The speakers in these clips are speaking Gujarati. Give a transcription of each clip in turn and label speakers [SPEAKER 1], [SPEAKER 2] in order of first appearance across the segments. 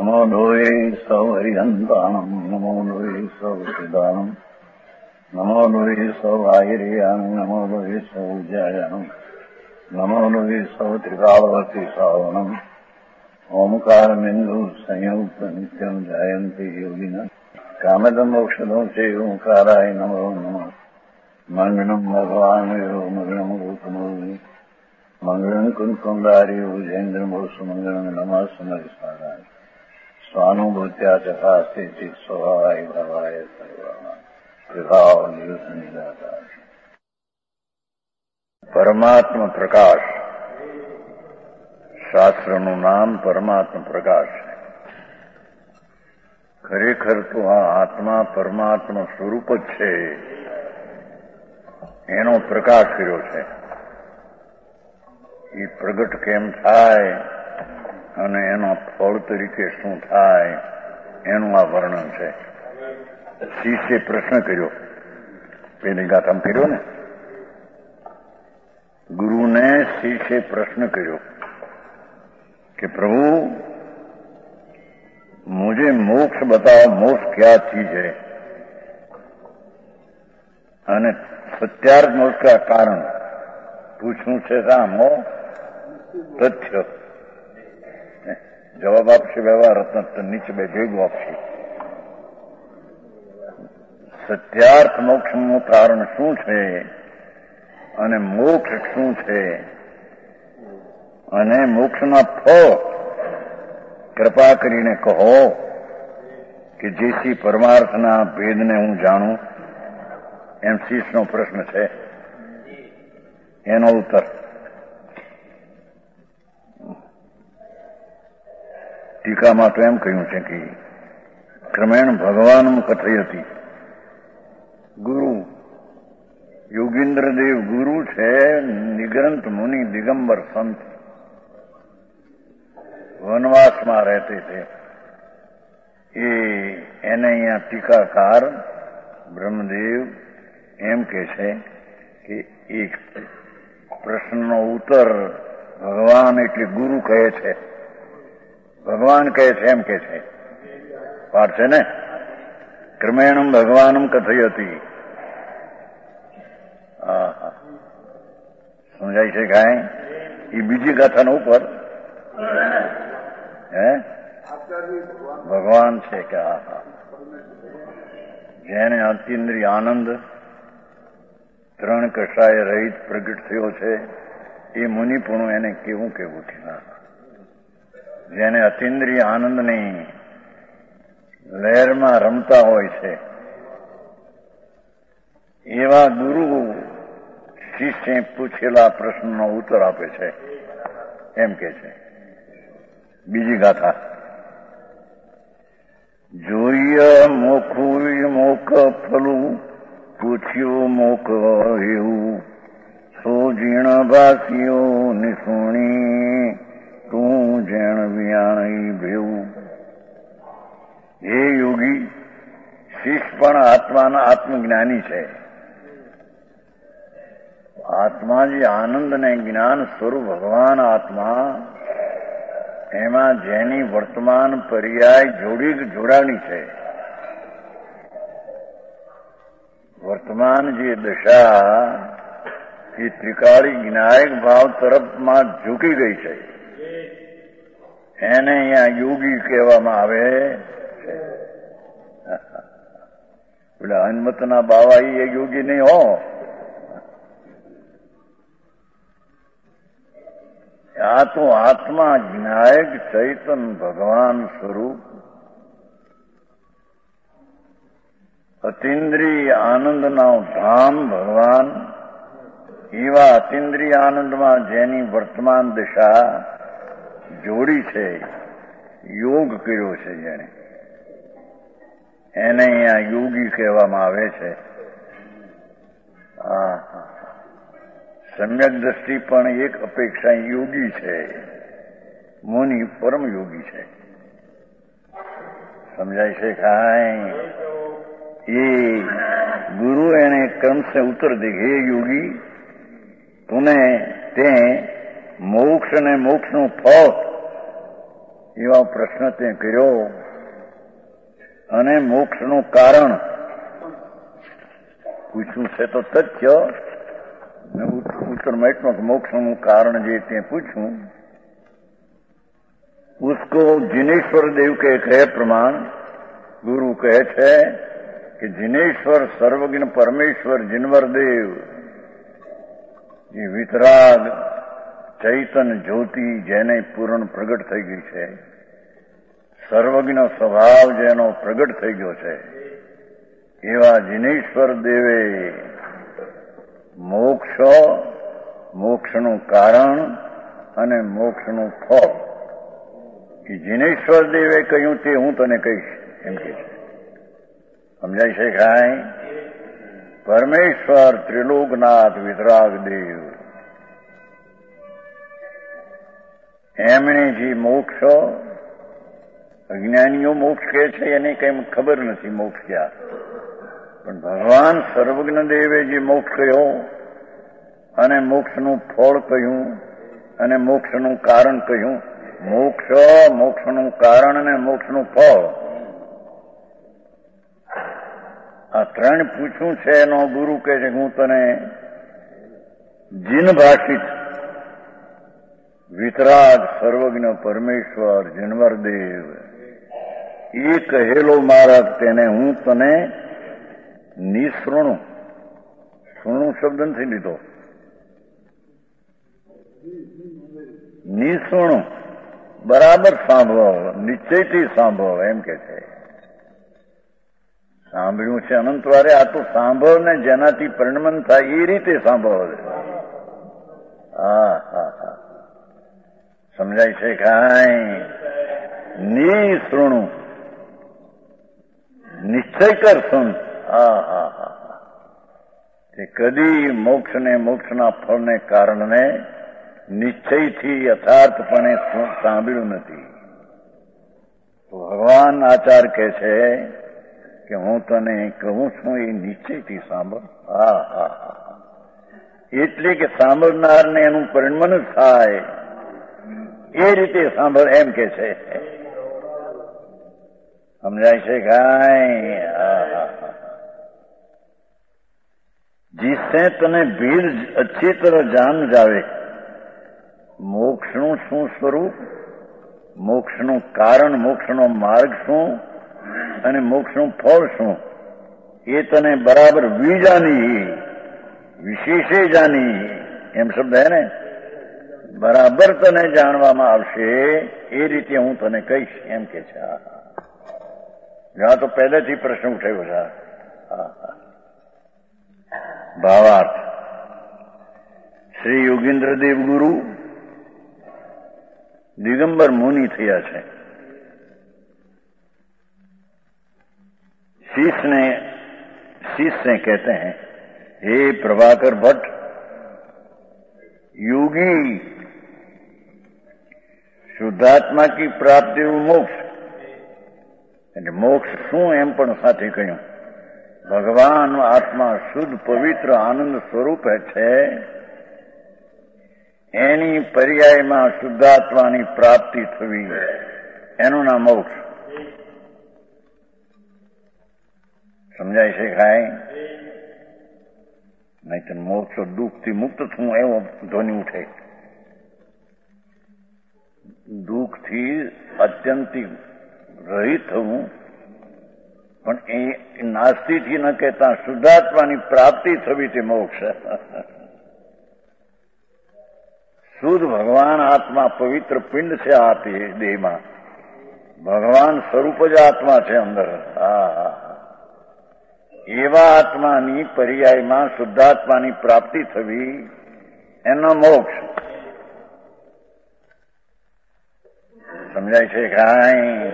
[SPEAKER 1] નમો લોહે સૌ હરિહંતાણમ નમો લોહે સૌ સિદાનમ નમો લોહે સૌ આયર્યાણમ નમો લોહે સૌ જયાણમ નમો લોહે સૌ ત્રિકાળવતી સાવણમ ઓમકારમિંદુ સંયુક્ત નિત્યમ જાયંતિ યોગિના કામદમ મોક્ષદો છે ઓંકારાય નમો નમઃ મંગળમ ભગવાન મંગળમ ગૌતમો મંગળમ કુંકુંડારી ઉજેન્દ્રમોષ મંગળમ નમઃ સમરિસ્મરાય સ્વાનુભૂત્યા ચકાસ્તે ચિત સ્વભાવાય ભવાય સર્વમાં વિભાવ નિવૃત્ત નિરાકાર પરમાત્મા પ્રકાશ. શાસ્ત્રનું નામ પરમાત્મા પ્રકાશ છે. ખરેખર તો આ આત્મા પરમાત્મા સ્વરૂપ જ છે, એનો પ્રકાશ કર્યો છે. એ પ્રગટ કેમ થાય અને એના ફળ તરીકે શું થાય એનું આ વર્ણન છે. શિષ્યે પ્રશ્ન કર્યો, પેલી ગાથામાં કર્યો ને, ગુરુને શિષ્યે પ્રશ્ન કર્યો कि प्रभु मुझे मोक्ष बताओ, मोक्ष क्या चीज है અને સત્યાર્થ મોક્ષ का कारण પૂછવું છે. સામો તથ્ય જવાબ આપશે વ્યવહાર રત્ન નીચે બે ભેગું આપશે. સત્યાર્થ મોક્ષનું કારણ શું છે અને મોક્ષ શું છે અને મોક્ષના ફળ કૃપા કરીને કહો કે જેથી પરમાર્થના ભેદને હું જાણું. એમ શિષ્યનો પ્રશ્ન છે. એનો ઉત્તર ટીકામાં તો એમ કહ્યું છે કે ક્રમેણ ભગવાન કથયતી. ગુરુ યોગીન્દ્રદેવ ગુરુ છે, નિગ્રંથ મુનિ દિગંબર સંત વનવાસમાં રહેતે છે. એને અહીંયા ટીકાકાર બ્રહ્મદેવ એમ કે છે કે એક પ્રશ્નનો ઉત્તર ભગવાન એટલે ગુરુ કહે છે. ભગવાન કહે છે એમ કે છે. પાઠ છે ને, ક્રમેણમ ભગવાનમ કથયતી. સમજાય છે કાંઈ? એ બીજી ગાથાના ઉપર ભગવાન છે કે જેને અતિન્દ્રિય આનંદ ત્રણ કષાય રહિત પ્રગટ થયો છે એ મુનિપણું એને કેવું કેવું છે. જેને અતિન્દ્રિય આનંદની લહેરમાં રમતા હોય છે એવા ગુરુ શિષ્ય પૂછેલા પ્રશ્નનો ઉત્તર આપે છે એમ કે છે. બીજી ગાથા. જોઈએ મોખું મોક ફલું પૂછ્યું મોક એવું સો જીણ ભાસીઓ નિસુણી તું જેણ વિયાણી ભેવું. હે યોગી, શિષ્ય પણ આત્માના આત્મજ્ઞાની છે. આત્મા જે આનંદ ને જ્ઞાન સ્વરૂપ ભગવાન આત્મા, એમાં જેની વર્તમાન પર્યાય જોડાણી છે. વર્તમાન જે દશા એ ત્રિકાળી જ્ઞાયક ભાવ તરફમાં ઝૂકી ગઈ છે, એને અહીંયા યોગી કહેવામાં આવે છે. પેલા હનુમતના બાવા એ યોગી નહીં હો. આ તો આત્મા જ્ઞાયક ચૈતન ભગવાન સ્વરૂપ અતિન્દ્રિય આનંદના ધામ ભગવાન, એવા અતિન્દ્રિય આનંદમાં જેની વર્તમાન દિશા જોડી છે, યોગ કર્યો છે જેને, એને અહીંયા યોગી કહેવામાં આવે છે. સમ્યક દ્રષ્ટિ પણ એક અપેક્ષા યોગી છે. મુનિ પરમ યોગી છે. સમજાય છે કાંઈ? એ ગુરુ એને ક્રમ से ઉત્તર દે, હે યોગી, તુને તે મોક્ષ ને મોક્ષનું ફળ એવા પ્રશ્ન તે કર્યો અને મોક્ષનું કારણ પૂછ્યું છે તો તથ્ય उत्तर में मोक्षનું कारण જે તે પૂછ્યું उसको जिनेश्वर देव के कहे प्रमाण गुरु कहे छे कि जिनेश्वर सर्वज्ञ परमेश्वर जिनवर देव ये वितराग चैतन ज्योति जेने पूर्ण प्रगट થઈ ગઈ છે સર્વજ્ઞ સ્વભાવ જેનો પ્રગટ થઈ ગયો છે એવા जिनेश्वर દેવે મોક્ષનું કારણ અને મોક્ષનું ફળ કે जिनेश्वर દેવે કહ્યું તે હું તને કહીશ એમ કે છે સમજાય છે કાંઈ પરમેશ્વર ત્રિલોકનાથ વિતરાગ દેવ એમણે જે મોક્ષ અજ્ઞાનીઓ મોક્ષ કહે છે એને કઈ ખબર નથી મોક્ષ ક્યાં પણ ભગવાન સર્વજ્ઞ દેવે જે મોક્ષ કહ્યો અને મોક્ષનું ફળ કહ્યું અને મોક્ષનું કારણ કહ્યું મોક્ષનું કારણ અને મોક્ષનું ફળ આ ત્રણ પૂછ્યું છે એનો ગુરુ કહે છે હું તને જીન ભાષિત વિતરાગ સર્વજ્ઞ પરમેશ્વર જીનવર દેવ એ કહેલો માર્ગ તેને હું તને નિસૃણું સુણું શબ્દ નથી લીધો નિસૃણું બરાબર સાંભળો નિશ્ચયથી સાંભળો એમ કે છે સાંભળ્યું છે અનંતવારે આ તો સાંભળ ને જેનાથી પરિણમન થાય એ રીતે સાંભળો હા સમજાય છે કાંઈ નિસૃણું નિશ્ચય કર સુન તે કદી મોક્ષને મોક્ષના ફળને કારણે નિશ્ચયથી યથાર્થપણે સાંભળ્યું નથી તો ભગવાન આચાર કહે છે કે હું તને કહું છું એ નિશ્ચયથી સાંભળ એટલે કે સાંભળનારને એનું પરિણમન થાય એ રીતે સાંભળ એમ કે છે સમજાય છે કાંઈ जिससे तने भीड़ अच्छी तरह जान जावे मोक्षનું શું સ્વરૂપ મોક્ષનું કારણ મોક્ષનો માર્ગ શું અને મોક્ષનું ફળ શું એ તને બરાબર જાની વિશેષે જાની એમ શબ્દ હે ને બરાબર તને જાણવામાં આવશે એ રીતે હું તને કહીશ એમ કે છે જ્યાં તો પહેલેથી પ્રશ્ન ઉઠાયો છે ભાવાર્થ શ્રી યોગેન્દ્ર દેવ ગુરુ દિગંબર મુનિ થયા છે शीश ने कहते हैं हे प्रभाकर भट्ट योगी શુદ્ધાત્મા की प्राप्ति मोक्ष એટલે મોક્ષ શું એમ પણ સાથે કહ્યું ભગવાન આત્મા શુદ્ધ પવિત્ર આનંદ સ્વરૂપ છે એની પર્યાયમાં શુદ્ધાત્માની પ્રાપ્તિ થવી એનું નામ મોક્ષ સમજાય છે કાંઈ નહીં તો મોક્ષ દુઃખથી મુક્ત થવું એવો ધ્વનિ ઉઠે દુઃખથી અત્યંતિક રહિત થવું પણ એ નાસ્તિથી ન કહેતા શુદ્ધાત્માની પ્રાપ્તિ થવી તે મોક્ષ શુદ્ધ ભગવાન આત્મા પવિત્ર પિંડ છે આ દેહમાં ભગવાન સ્વરૂપ જ આત્મા છે અંદર એવા આત્માની પર્યાયમાં શુદ્ધાત્માની પ્રાપ્તિ થવી એનો મોક્ષ સમજાય છે કાંઈ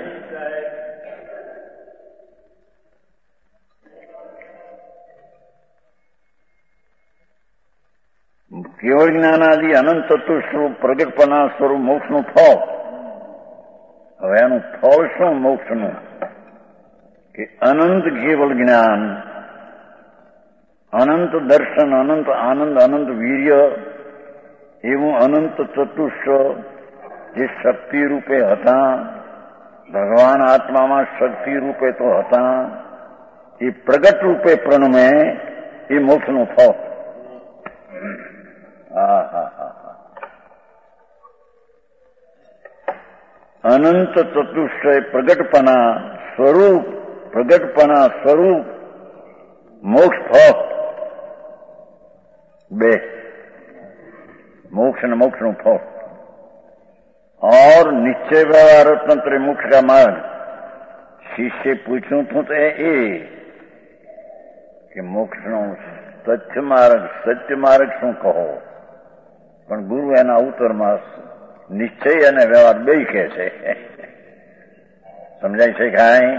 [SPEAKER 1] કેવળ જ્ઞાનાદિ અનંત તત્વ સ્વરૂપ પ્રગટપણા સ્વરૂપ મોક્ષનું ફળ હવે એનું ફળ શું મોક્ષનું કે અનંત કેવળ જ્ઞાન અનંત દર્શન અનંત આનંદ અનંત વીર્ય એવું અનંત ચતુષ્ટ જે શક્તિ રૂપે હતા ભગવાન આત્મામાં શક્તિ રૂપે તો હતા, એ પ્રગટ રૂપે પ્રણમે એ મોક્ષનું ફળ. અનંત ચતુષ્ટય પ્રગટપના સ્વરૂપ મોક્ષ ફળ બે, मोक्ष न मोक्ष નું ફળ और निश्चय व्यवहार तंत्र मोक्ष का मार्ग. शिष्य पूछूं तो એ કે મોક્ષનો સત્ય માર્ગ શું કહો? પણ ગુરુ એના ઉત્તરમાં નિશ્ચય અને વ્યવહાર બે કહે છે. સમજાય છે? કાંઈ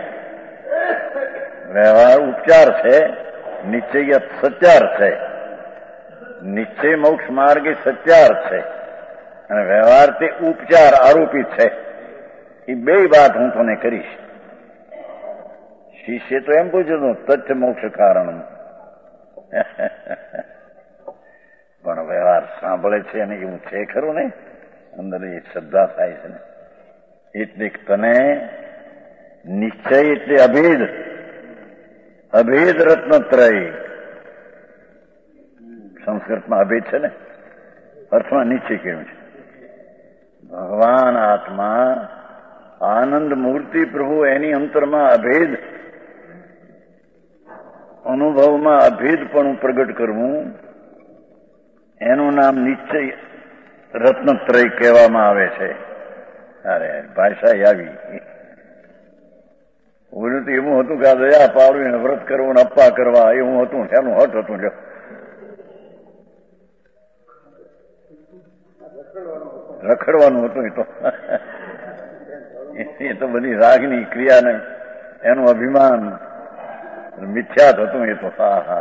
[SPEAKER 1] વ્યવહાર ઉપચાર છે, નિશ્ચય સત્યાર છે. નિશ્ચય મોક્ષ માર્ગ એ સત્યાર છે અને વ્યવહાર તે ઉપચાર આરોપિત છે. એ બે વાત હું તને કરીશ. શિષ્ય તો એમ પૂછ્યું તથ્ય મોક્ષ કારણ, પણ વ્યવહાર સાંભળે છે અને એવું છે ખરું ને, અંદર એ શ્રદ્ધા થાય છે ને. એટલે તને નિશ્ચય એટલે અભેદ રત્નત્રય. સંસ્કૃતમાં અભેદ છે ને, અર્થમાં નિશ્ચય કેવું છે? ભગવાન આત્મા આનંદ મૂર્તિ પ્રભુ એની અંતરમાં અભેદ અનુભવમાં અભેદપણું પ્રગટ કરવું, એનું નામ નિશ્ચય રત્નત્રય કહેવામાં આવે છે. અરે ભાષા આવી. બોલ્યું તો એવું હતું કે આ દયા પાડવી, વ્રત કરવું, અપ્પા કરવા એવું હતું. એનું હટ હતું. રખડવાનું હતું. એ તો બધી રાગની ક્રિયાને એનું અભિમાન મિથ્યાત હતું. એ તો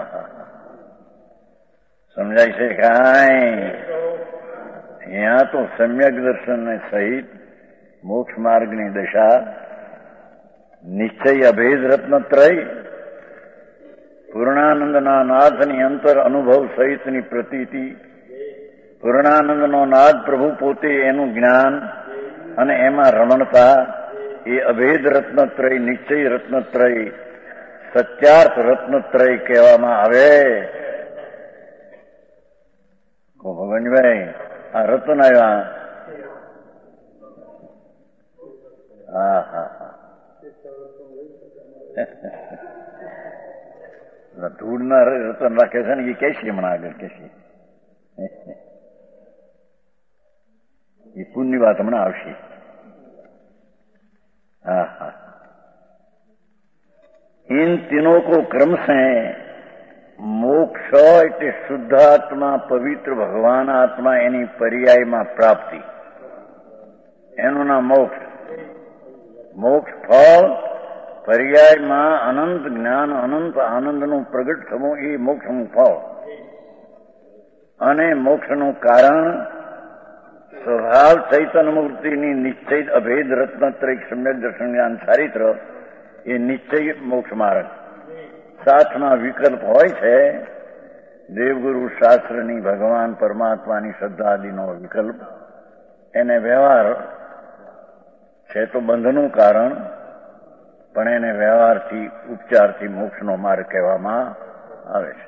[SPEAKER 1] સમજાય છે? કાંઈ અહીંયા તો સમ્યક દર્શન સહિત મોક્ષ માર્ગની દશા નિશ્ચય અભેદ રત્નત્રય, પૂર્ણાનંદના નાથની અંતર અનુભવ સહિતની પ્રતીતિ, પૂર્ણાનંદનો નાદ પ્રભુ પોતે એનું જ્ઞાન અને એમાં રમણતા, એ અભેદ રત્નત્રય, નિશ્ચય રત્નત્રય, સત્યાર્થ રત્નત્રય કહેવામાં આવે. ભગવાનભાઈ આ રત્ન આવ્યા. ધૂળના રતન રાખે છે ને, એ કહેશે હમણાં આગળ કહેશે. એ પુણ્યની વાત હમણાં આવશે. इन तीनों को क्रम से मोक्ष એટલે શુદ્ધાત્મા, પવિત્ર ભગવાન આત્મા, એની પર્યાયમાં પ્રાપ્તિ, એનું નામ મોક્ષ. મોક્ષ ફળ પર્યાયમાં અનંત જ્ઞાન, અનંત આનંદનું પ્રગટ થવું, એ મોક્ષનું ફળ. અને મોક્ષનું કારણ સ્વભાવ ચૈતન્ય મૂર્તિની નિશ્ચય અભેદ રત્નત્રય સમ્યક દર્શન જ્ઞાન ચારિત્ર, એ નિશ્ચય મોક્ષ માર્ગ. સાથમાં વિકલ્પ હોય છે, દેવગુરુ શાસ્ત્રની, ભગવાન પરમાત્માની શ્રદ્ધા આદિનો વિકલ્પ. એને વ્યવહાર છે તો બંધનું કારણ, પણ એને વ્યવહારથી, ઉપચારથી મોક્ષનો માર્ગ કહેવામાં આવે છે.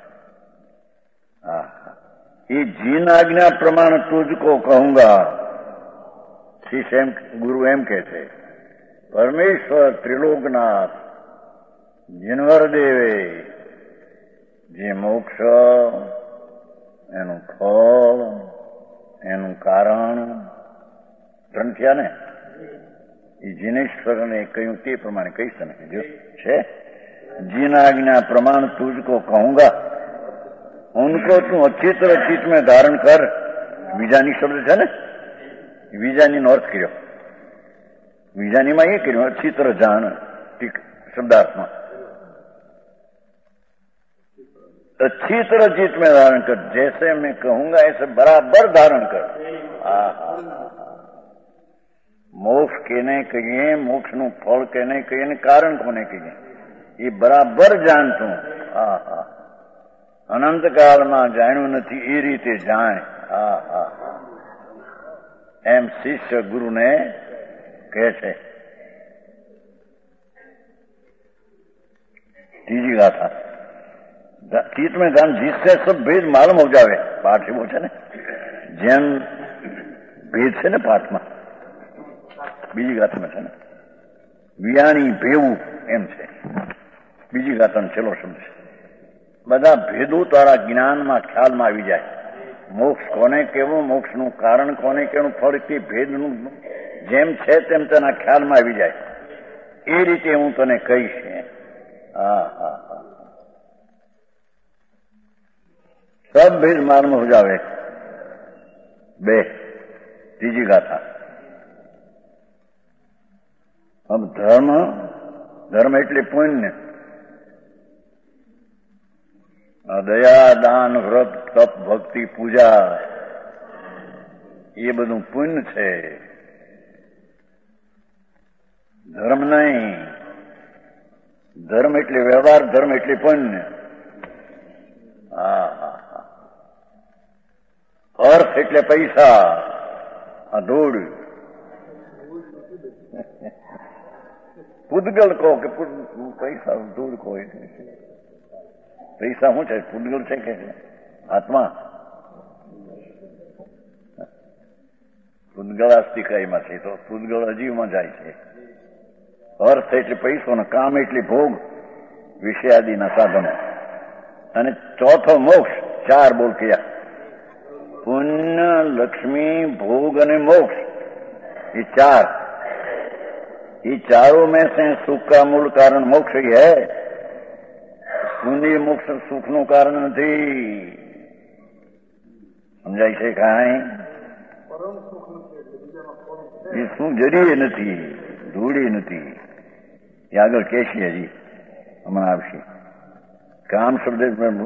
[SPEAKER 1] ये जिन आज्ञा प्रमाण तुझको कहूंगा, शिष्य गुरु एम कहते, परमेश्वर त्रिलोकनाथ जिनवर देवे જે મોક્ષ એનું ફળ, એનું કારણ ત્રણ થયા ને, એ જીનેશ્વરને કહ્યું તે પ્રમાણે કહીશ તને છે. जिन आज्ञा प्रमाण तुझको कहूंगा, उनको तू अच्छी तरह चित्त में धारण कर. બીજાની શબ્દ છે ને, બીજાની નો અર્થ કર્યો. બીજાનીમાં એ કર્યું अच्छी तरह જાણ શબ્દાર્થમાં. अच्छी तरह चित्त में धारण कर, जैसे मैं कहूंगा ऐसे बराबर धारण कर. મોક્ષ કેને કહીએ, મોક્ષનું ફળ કેને કહીએ ને કારણ કોને કહીએ, એ બરાબર જાણતું. અનંતકાળમાં જાણ્યું નથી એ રીતે જાણ. એમ શિષ્ય ગુરુને કહે છે. तीजी गाथा चित्त में ध्यान जिससे सब भेद मालूम हो जावे पाठ एवो है ने जेम भेद है ने पाठ में बीजी गाथा में है ने वियाणी भेवू एम छे बीजी गाथा छेल्लो शब्द छे बधा भेदो तारा ज्ञान में ख्याल में आवी जाए मोक्ष कोने केवो मोक्ष नु कारण कोने केवो फल के भेद नु जेम छे तेम तेना ख्याल में आवी जाए ए रीते हूँ तने कहीश सब भेद मालूम हो जावे बे तीजी गाथा अब धर्म धर्म एटले पुण्य दया दान व्रत तप भक्ति पूजा ये बधु पुण्य छे धर्म नहीं धर्म एटले व्यवहार धर्म एटले पुण्य अर्थ एटले पैसा धूड़ पुद्गल कहो के पैसा धूड़ कहो पैसा શું છે પૂતગલ છે કે આત્મા પૂતગલ આસ્તિકાઈમાં છે તો પૂતગલ અજીવમાં જાય છે અર્થ એટલે પૈસો ને કામ એટલે ભોગ વિષયાદિના સાધનો અને ચોથો મોક્ષ ચાર બોલ કયા પુણ્ય લક્ષ્મી ભોગ અને મોક્ષ ये चारों में से सुख का मूल कारण मोक्ष ही है पुण्य मोक्ष सुख નું કારણ નથી સમજાય છે કાંઈ એ શું જડીએ નથી ધૂળી નથી એ આગળ કહેશે હજી હમણાં આવશે કામ શબ્દ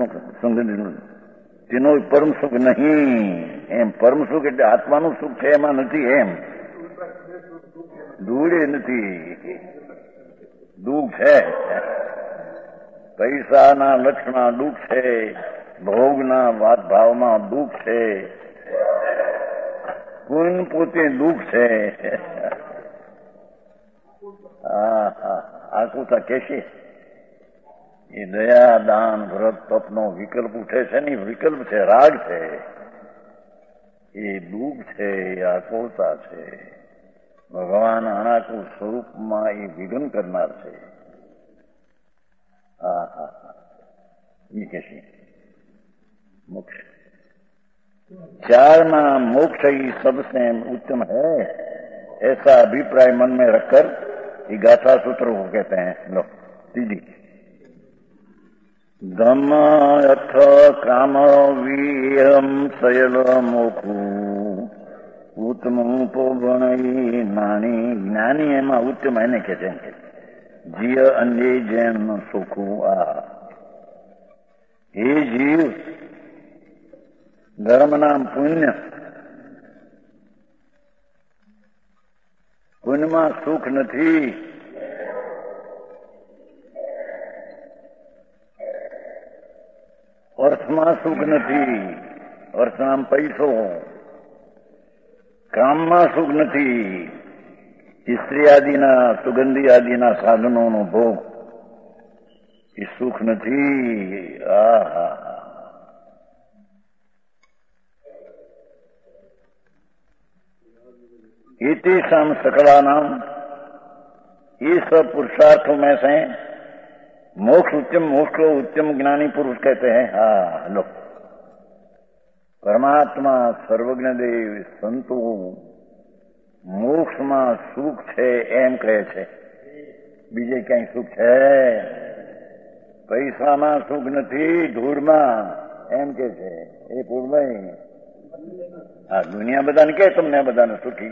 [SPEAKER 1] તેનો પરમ સુખ નહીં એમ પરમ સુખ એટલે આત્માનું સુખ છે એમાં નથી એમ ધૂળે નથી દુઃખ છે પૈસાના લક્ષમાં દુઃખ છે ભોગના ભાવમાં દુઃખ છે પુણ્ય પોતે દુઃખ છે આકુતા કહેશે એ દયા દાન વ્રત તપનો વિકલ્પ ઉઠે છે ને વિકલ્પ છે રાગ છે એ દુઃખ છે એ આકુરતા છે ભગવાન અનાકુર સ્વરૂપમાં એ વિઘન કરનાર છે ये कैसे मोक्ष चार में मोक्ष ही सबसे उत्तम है ऐसा अभिप्राय मन में रखकर ये गाथा सूत्र को कहते हैं लो दीदी धम अथ काम वीरम सयल मोखु उत्तम उपगणई नानी ज्ञानी एमा उत्तम એને કહે છે જીય અંજે જેમ સુખું આ હે જીવ ધર્મ નામ પુણ્ય પુણ્યમાં સુખ નથી અર્થમાં સુખ નથી અર્થ નામ પૈસો કામમાં સુખ નથી स्त्री आदिना सुगंधी आदिना साधनों भोग ये सुख नहीं एतेषां सकलानां ये सब पुरुषार्थों में से मोक्ष उत्तम मोक्ष को उत्तम ज्ञानी पुरुष कहते हैं लो परमात्मा सर्वज्ञ देव संतो મોક્ષમાં સુખ છે એમ કહે છે બીજે ક્યાંય સુખ છે પૈસામાં સુખ નથી ધૂળમાં એમ કે છે એ પૂર્વભાઈ દુનિયા બધાને કે તમને બધાને સુખી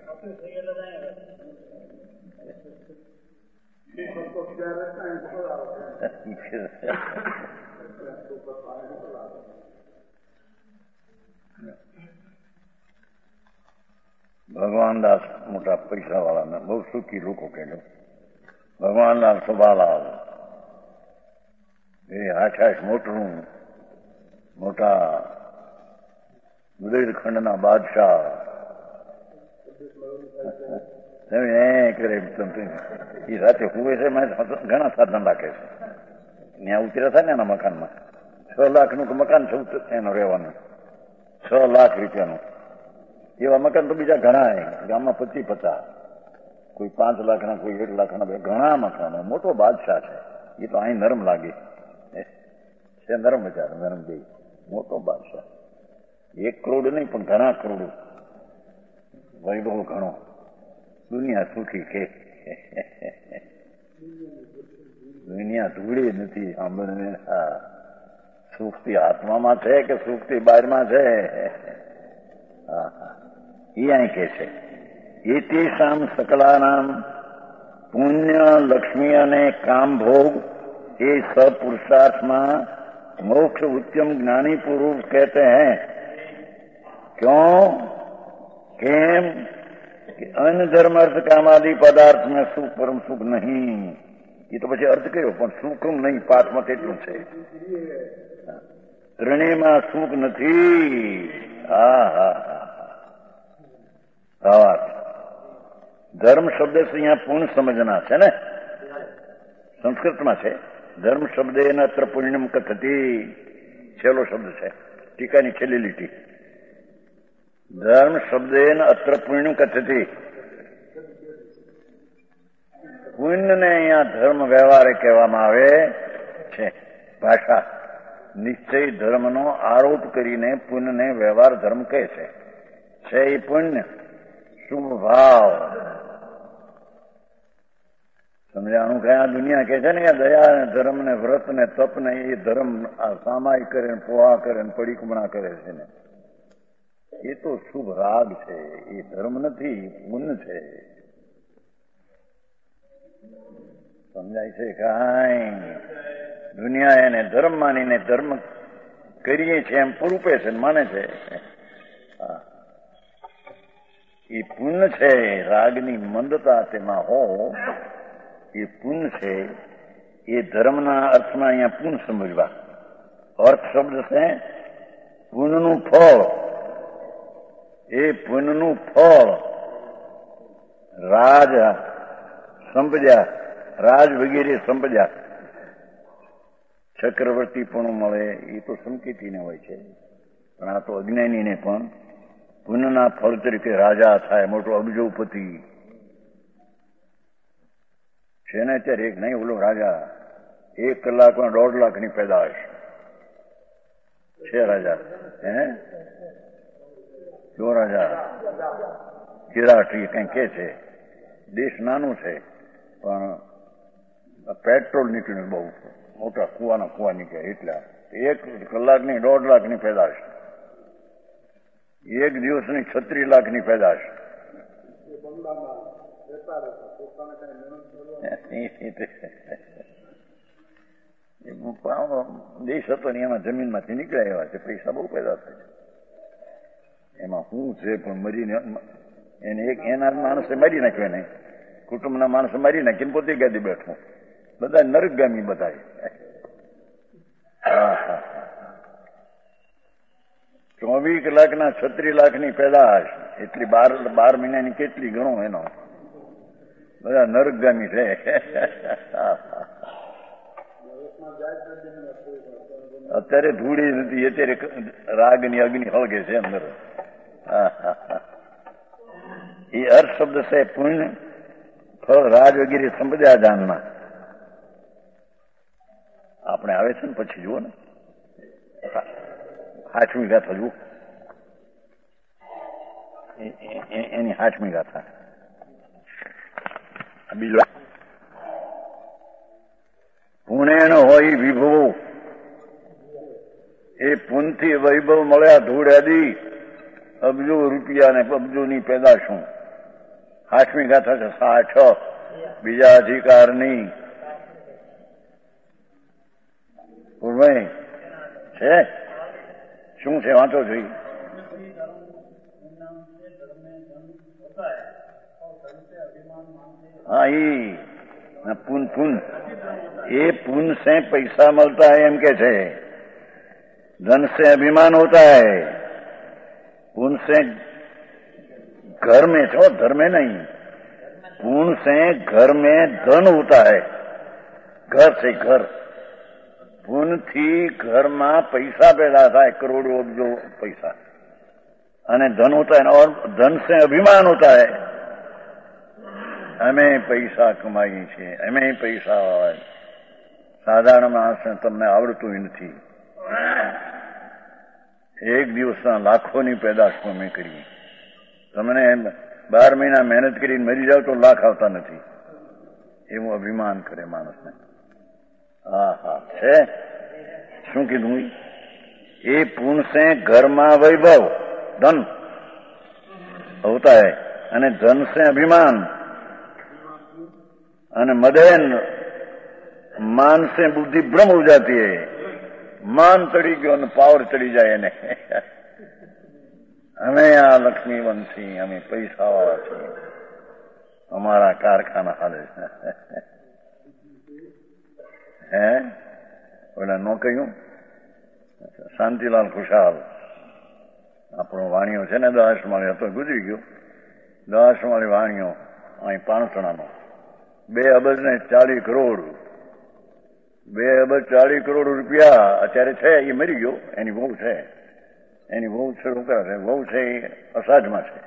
[SPEAKER 1] ભગવાન દાસ મોટા પૈસા વાળાને બહુ સુખી લોકો કહેલો ભગવાનલાલ સુભાલાલ એ આઠ મોટું મોટા બુદેલખંડના બાદશાહ કરે એ રાતે હુવે છે ઘણા સાધન રાખે છે ત્યાં ઉતર્યા થાય ને એના મકાનમાં 6 લાખનું મકાન છે એનું રહેવાનું, 6 લાખ રૂપિયાનું. એવા મકાન તો બીજા ઘણા ગામમાં 25-50, કોઈ 5 લાખના, કોઈ 1 લાખના, ઘણા મકાનો. મોટો બાદશાહ છે. એ તો અહીં નરમ લાગે છે, નરમ બચારો, નરમ દે. મોટો બાદશાહ, 1 કરોડ નહીં પણ ઘણા કરોડો, વૈભવ ઘણો. દુનિયા સુખી કે દુનિયા ધૂળી નથી. સાંભળને, સુખથી આત્મામાં છે કે સુખથી બહારમાં છે? એ અહીં કે છે એતેષામ સકલાનામ પુણ્ય લક્ષ્મી અને કામ ભોગ એ સપુરુષાર્થમાં मोक्ष उच्चम ज्ञानी पुरुष कहते हैं. क्यों? केम कि अन्य धर्म अर्थ कामादि पदार्थ में सुख परम सुख नहीं. એ તો પછી અર્થ કર્યો, પણ સુખ નહીં, પાઠમાં કેટલું છે. ત્રણેયમાં સુખ નથી. ધર્મ શબ્દ અહીંયા પૂર્ણ સમજના છે ને, સંસ્કૃતમાં છે. ધર્મ શબ્દ એના અત્ર પુણ્યમ કથતી, છેલ્લો શબ્દ છે, ટીકાની છેલ્લી લીટી. ધર્મ શબ્દ એના અત્ર પુણ્યમ કથતી. પુણ્યને અહીંયા ધર્મ વ્યવહારે કહેવામાં આવે છે. ભાષા નિશ્ચય ધર્મનો આરોપ કરીને પુણ્યને વ્યવહાર ધર્મ કહે છે. એ પુણ્ય શુભ ભાવ સમજાણું. કયા દુનિયા કે છે ને દયા ને ધર્મ ને વ્રત ને તપ ને એ ધર્મ સામાય કરે ને પોહા કરે ને પડીકમણા કરે છે ને, એ તો શુભ રાગ છે, એ ધર્મ નથી, પુણ્ય છે. સમજાય છે? કાંઈ દુનિયા એને ધર્મ માનીને ધર્મ કરીએ છીએ એમ પૂરૂપે છે, માને છે. એ પુણ્ય છે. રાગની મંદતા તેમાં હો, એ પુણ્ય છે. એ ધર્મના અર્થમાં અહીંયા પુણ્ય સમજવા. અર્થ શબ્દ છે પુણ્યનું ફળ. એ પુણ્યનું ફળ રાજ સંપજ્યા, રાજ વગેરે સંપજ્યા, ચક્રવર્તી પણ મળે, એ તો સંકેતીને હોય છે. પણ આ તો અજ્ઞાનીને પણ પુણ્યના ફળ તરીકે રાજા થાય, મોટો અબજોપતિ છે ને અત્યારે. એક નહીં, ઓલો રાજા 1 કલાકમાં 1.5 લાખની પેદાશ છે. રાજા જો રાજા કિરાટી કઈ કે છે. દેશ નાનું છે પણ પેટ્રોલ નીકળ્યું, બહુ મોટા કુવાના કુવા નીકળે. એટલા 1 કલાકની 1.5 લાખની પેદાશ, 1 દિવસની 36 લાખની પેદાશ. દેશ હતો ને એમાં જમીનમાંથી નીકળ્યા એવા છે, પૈસા બહુ પેદા થાય. એમાં શું છે પણ મરીને એને એક એના માણસે મારી નાખ્યો, એને કુટુંબના માણસે મારી નાખીને પોતે ગાદી બેઠો. બધા નરકગામી બધા. 24 કલાકના 36 લાખની પેદાશ, એટલી 12 મહિનાની કેટલી ગણો એનો. બધા નરકગામી છે. અત્યારે ધૂળી નથી, અત્યારે રાગની અગ્નિ હળગે છે અંદર. એ અર્થ શબ્દ છે પુણ્ય ફળ રાજ વગેરે સંપદા દાનમાં. આપણે આવે છે ને પછી જુઓ ને 8મી ગાથા જુઓ, એની 8મી ગાથા. બીજો પુણ્ય હોય વિભવ, એ પુણ્યથી વૈભવ મળ્યા ધૂળ આદિ અબજો રૂપિયા ને અબજોની પેદાશું. 8મી ગાથા છે 60. બીજા અધિકારની છે. શું છે વાંચો જોઈ. हाँ ये पुन ये पुन से पैसा मिलता है एम के छे, धन से अभिमान होता है. पुन से घर में छो, धर में नहीं, पुन से घर में धन होता है. घर से घर પુણ્યથી ઘરમાં પૈસા पैदा થાય, करोड़ों अब्जो पैसा, અને धन होता है और धन से अभिमान होता है, અમે પૈસા કમાઈએ છીએ, અમે પૈસા હોય. સાધારણ માણસને તમને આવડતું નથી. એક દિવસના લાખોની પેદાશ અમે કરીએ. તમને 12 મહિના મહેનત કરીને મરી જાવ તો લાખ આવતા નથી, એવું અભિમાન કરે માણસને. હા હા છે. શું કીધું? એ પુण्य से ઘરમાં વૈભવ ધન હોતા है, અને ધન से અભિमान, અને મદેન मान से बुद्धि भ्रम हो जाती है. માન ચડી ગયો અને પાવર ચડી જાય એને. અમે આ લક્ષ્મીવંશી, અમે પૈસાવાળા છીએ, અમારા કારખાના હાલે છે. હે ઓલા નો કહ્યું શાંતિલાલ ખુશાલ, આપણો વાણીઓ છે ને, દહાસમાળી હતો, ગુજરી ગયો. દહાસમાળી વાણીઓ અહીં પાણસણાનો 2 અબજ ને 40 કરોડ, 2 અબજ 40 કરોડ રૂપિયા અત્યારે છે. એ મરી ગયો. એની વહુ છે, એની વહુ છોકરા છે. વહુ છે એ અસાજમાં છે,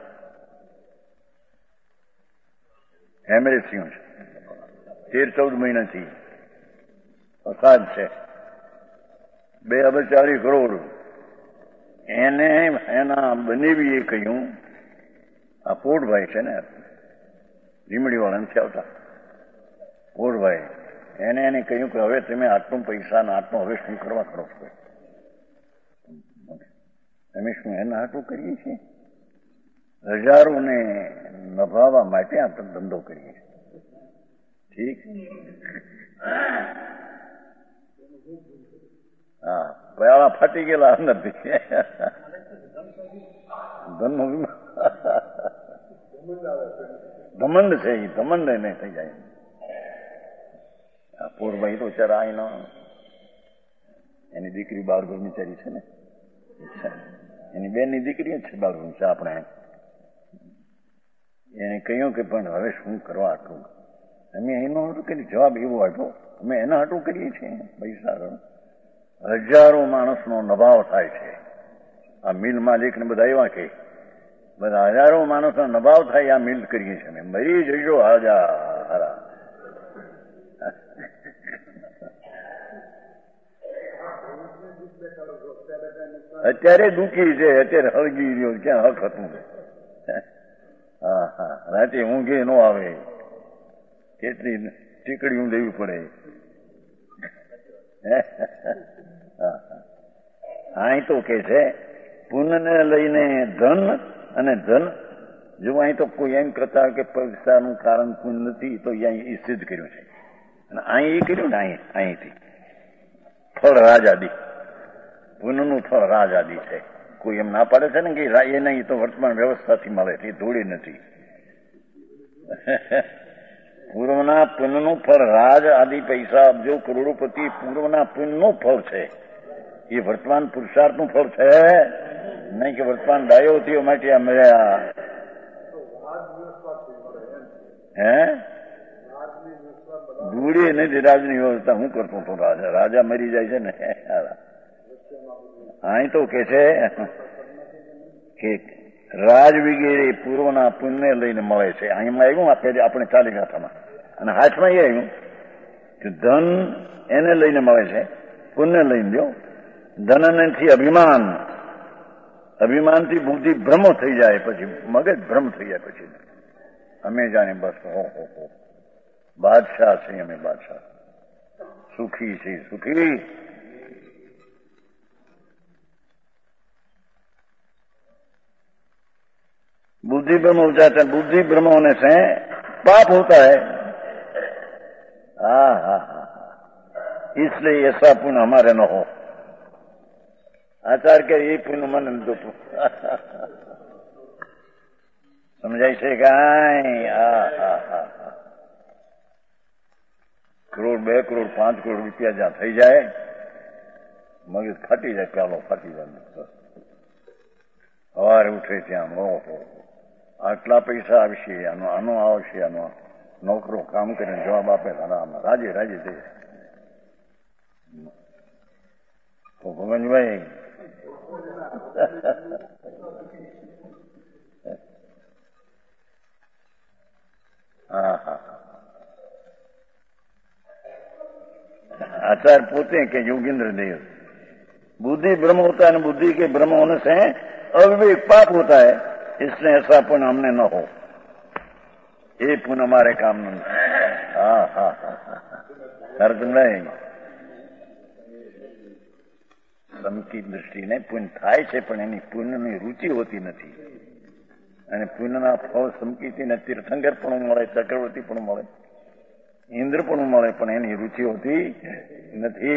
[SPEAKER 1] હેમરેજ થયું છે, 13-14 મહિનાથી અસાજ છે. 2 અબજ 40 કરોડ એને એના બનેવીએ કહ્યું, આ પોટભાઈ છે ને, લીમડીવાળા નથી આવતા, પોટભાઈ, એને કહ્યું કે હવે તમે આટલું પૈસા ને આટલું હવે શું કરવા કરો છો? અમે શું એના આટલું કરીએ છીએ? હજારોને નભાવવા માટે આપણે ધંધો કરીએ છીએ. ઠીક? હા, પયાળા ફાટી ગયેલા અંદરથી. ધમંડ છે, એ ધમંડ એને થઈ જાય. પોરભાઈ તો ચરાય ન, એની દીકરી બાળગુર બિચારી છે ને, એની બેનની દીકરી છે બાળગુર છે. આપણે એને કહ્યું કે પણ હવે શું કરવા આટલું? અમે એનો હાટું કરી, જવાબ એવો આપ્યો, અમે એના હાટું કરીએ છીએ પૈસા. હજારો માણસનો નભાવ થાય છે. આ મિલ માલિક ને બધા એવા કે બધા હજારો માણસનો નભાવ થાય, આ મિલ કરીએ છીએ. મરી જજો હાજા હારા. અત્યારે દુઃખી છે, અત્યારે હળગી રહ્યો, ક્યાં હક હતું? હા હા, રાતે ઊંઘે ન આવે, કેટલી ટીકડીઓ લેવી પડે. અહીં તો કે છે પુણ્યને લઈને ધન, અને ધન જો અહીં તો કોઈ એમ કરતા કે પૈસાનું કારણ પુણ્ય નથી, તો અહીં એ સિદ્ધ કર્યું છે. અને અહીં એ કર્યું ને, અહીંથી ફળ રાજાદી, પુણ્યનું ફળ રાજાદી છે. કોઈ એમ ના પાડે છે ને કે એ નહીં, તો વર્તમાન વ્યવસ્થાથી મળે છે, એ થોડી નથી. પૂર્વના પુણ્યનું ફળ રાજ આદિ પૈસા અબજો કરોડોપતિ પૂર્વના પુણ્યનું ફળ છે. એ વર્તમાન પુરુષાર્થનું ફળ છે નહીં કે વર્તમાન ડાયો થયો માટે આ મળ્યા. હે ભૂડી નથી રાજની વ્યવસ્થા. હું કરતો હતો રાજા, રાજા મરી જાય છે ને. અહીં તો કે છે કે રાજ વગેરે પૂર્વના પુણ્ય લઈને મળે છે. અહીંમાં આવ્યું આપણે 40 ગાથામાં, અને હાથમાં એ આવ્યું કે ધન એને લઈને મળે છે, પુણ્ય લઈને દો. ધનથી અભિમાન, અભિમાનથી બુદ્ધિ ભ્રમ થઈ જાય, પછી મગજ ભ્રમ થઈ જાય. પછી અમે જાણે બસ હો બાદશાહ છીએ, અમે બાદશાહ, સુખી છીએ, સુખી. बुद्धि भ्रम हो जाता है, बुद्धि भ्रम होने से पाप होता है. हाँ हाँ हाँ, इसलिए ऐसा पुण्य हमारे न हो. आचार्य के ये पुण्य मन दो समझाई છે કાંઈ? કરોડ 2 કરોડ 5 કરોડ રૂપિયા જ્યાં થઈ જાય, મગજ ફાટી જાય, પ્યાલો ફાટી જાય. સવારે ઉઠે ત્યાં ઓહો આટલા પૈસા આવશે, આનો આવશે, આનો નોકરો કામ કરીને જવાબ આપે, રાજે રાજે થઈ. ભગવાનભાઈ હા હા आचार्य पोते के योगेंद्र देव बुद्धि ब्रह्म होता है ना, बुद्धि के ब्रह्म होने से अविवेक पाप होता है, इसलिए ऐसा पुण्य हमने न हो, ये पुण्य हमारे काम में। हाँ हाँ अर्थ नहीं સમકી દ્રષ્ટિને પુણ્ય થાય છે, પણ એની પુણ્યની રુચિ હોતી નથી, અને પુણ્યના ફળ સમકીતીને તીર્થંકર પણ મળે, ચક્રવર્તી પણ મળે, ઇન્દ્ર પણ મળે, પણ એની રુચિ હોતી નથી.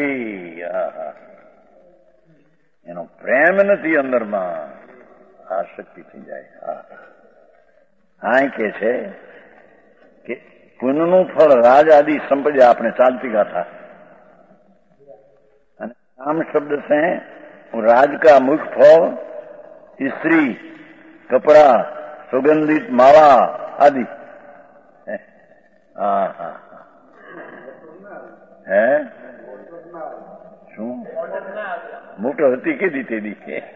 [SPEAKER 1] એનો પ્રેમ નથી અંદરમાં, આસક્તિ થઈ જાય. આ કે છે કે પુણ્યનું ફળ રાજ આદિ સંપદા આપણે ચાલતી ગાથા, અને આમ શબ્દ છે राज का मुख फल स्त्री, कपड़ा, सुगंधित माला आदि. हाँ हाँ है શું મોટો હતી કીધી તેદી,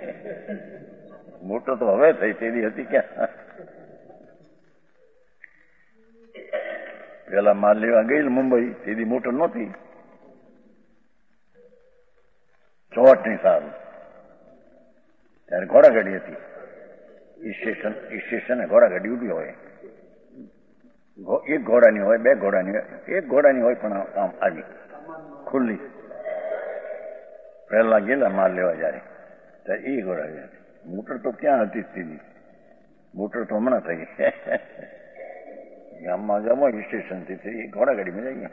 [SPEAKER 1] મોટો તો હવે થઈ, તેદી હતી ક્યાં? પેલા માલ લેવા ગઈ મુંબઈ, તેદી મોટો નહોતી, ચોટની સારું, ત્યારે ઘોડાગાડી હતી. સ્ટેશને ઘોડાગાડી ઉભી હોય, એક ઘોડાની હોય, બે ઘોડાની હોય, એક ઘોડાની હોય, પણ આમ આવી ખુલ્લી. પહેલા ગયેલા માલ લેવા જયારે, ત્યારે એ ઘોડા, મોટર તો ક્યાં હતી સીધી, મોટર તો હમણાં થઈ ગામમાં જમો સ્ટેશનથી એ ઘોડાગાડીમાં જઈએ.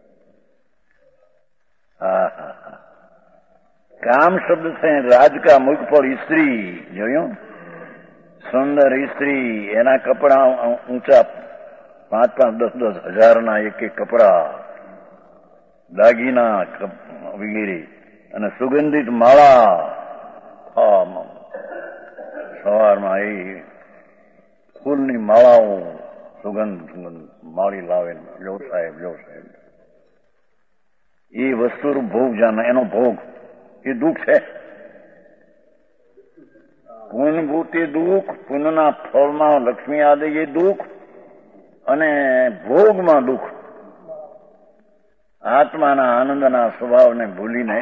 [SPEAKER 1] હા હા હા કામ શબ્દ છે રાજ કા મુખ પર સ્ત્રી, જોયું? સુંદર સ્ત્રી, એના કપડા ઊંચા 5-5, 10-10 હજારના એક એક કપડા, દાગીના વગેરે, અને સુગંધિત માળા. સવારમાં એ ફૂલની માળાઓ સુગંધ માળી લાવે, લો સાહેબ, લો સાહેબ. એ વસ્તુ ભોગ જાણે, એનો ભોગ એ દુઃખ છે. પુણ્યભૂતિ દુઃખ, પુણ્યના ફળમાં લક્ષ્મી આદિ એ દુઃખ, અને ભોગમાં દુઃખ. આત્માના આનંદના સ્વભાવને ભૂલીને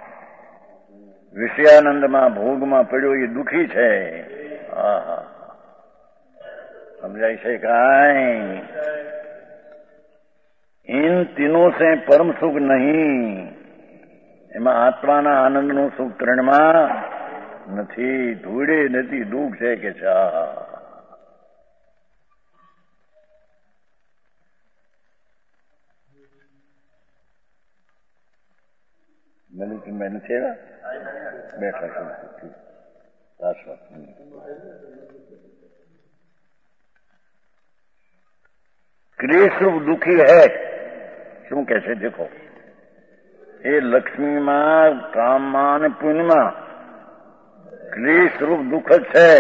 [SPEAKER 1] વિષયાનંદમાં ભોગમાં પડ્યો એ દુઃખી છે. સમજાય છે કાંઈ? इन तीनों से परम सुख नहीं, એમાં આત્માના આનંદનું સુખ ત્રણમાં નથી, ધૂળે નથી, દુઃખ છે કે છે. મલિકભાઈ નથી આવ્યા? બેઠા છે. क्लेश रूप दुखी है, શું કે છે દેખો, એ લક્ષ્મીમાં, કામમાં અને પુણ્યમાં ક્લેશ રૂપ દુઃખ જ છે.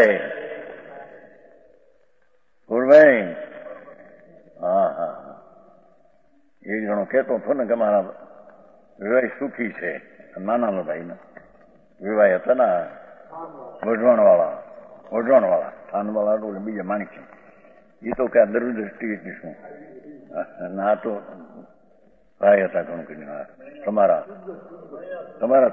[SPEAKER 1] ભાઈ હા હા એક જણો કહેતો હતો ને કે મારા વિવાહ સુખી છે, નાના ભાઈ વિવાહ હતા ને, વઢવાણ વાળા થાનવાળા બીજા માણિક, એ તો કે દરદૃષ્ટિ એટલી શું ના, તો ભાઈ હતા ઘણું કઈ તમારા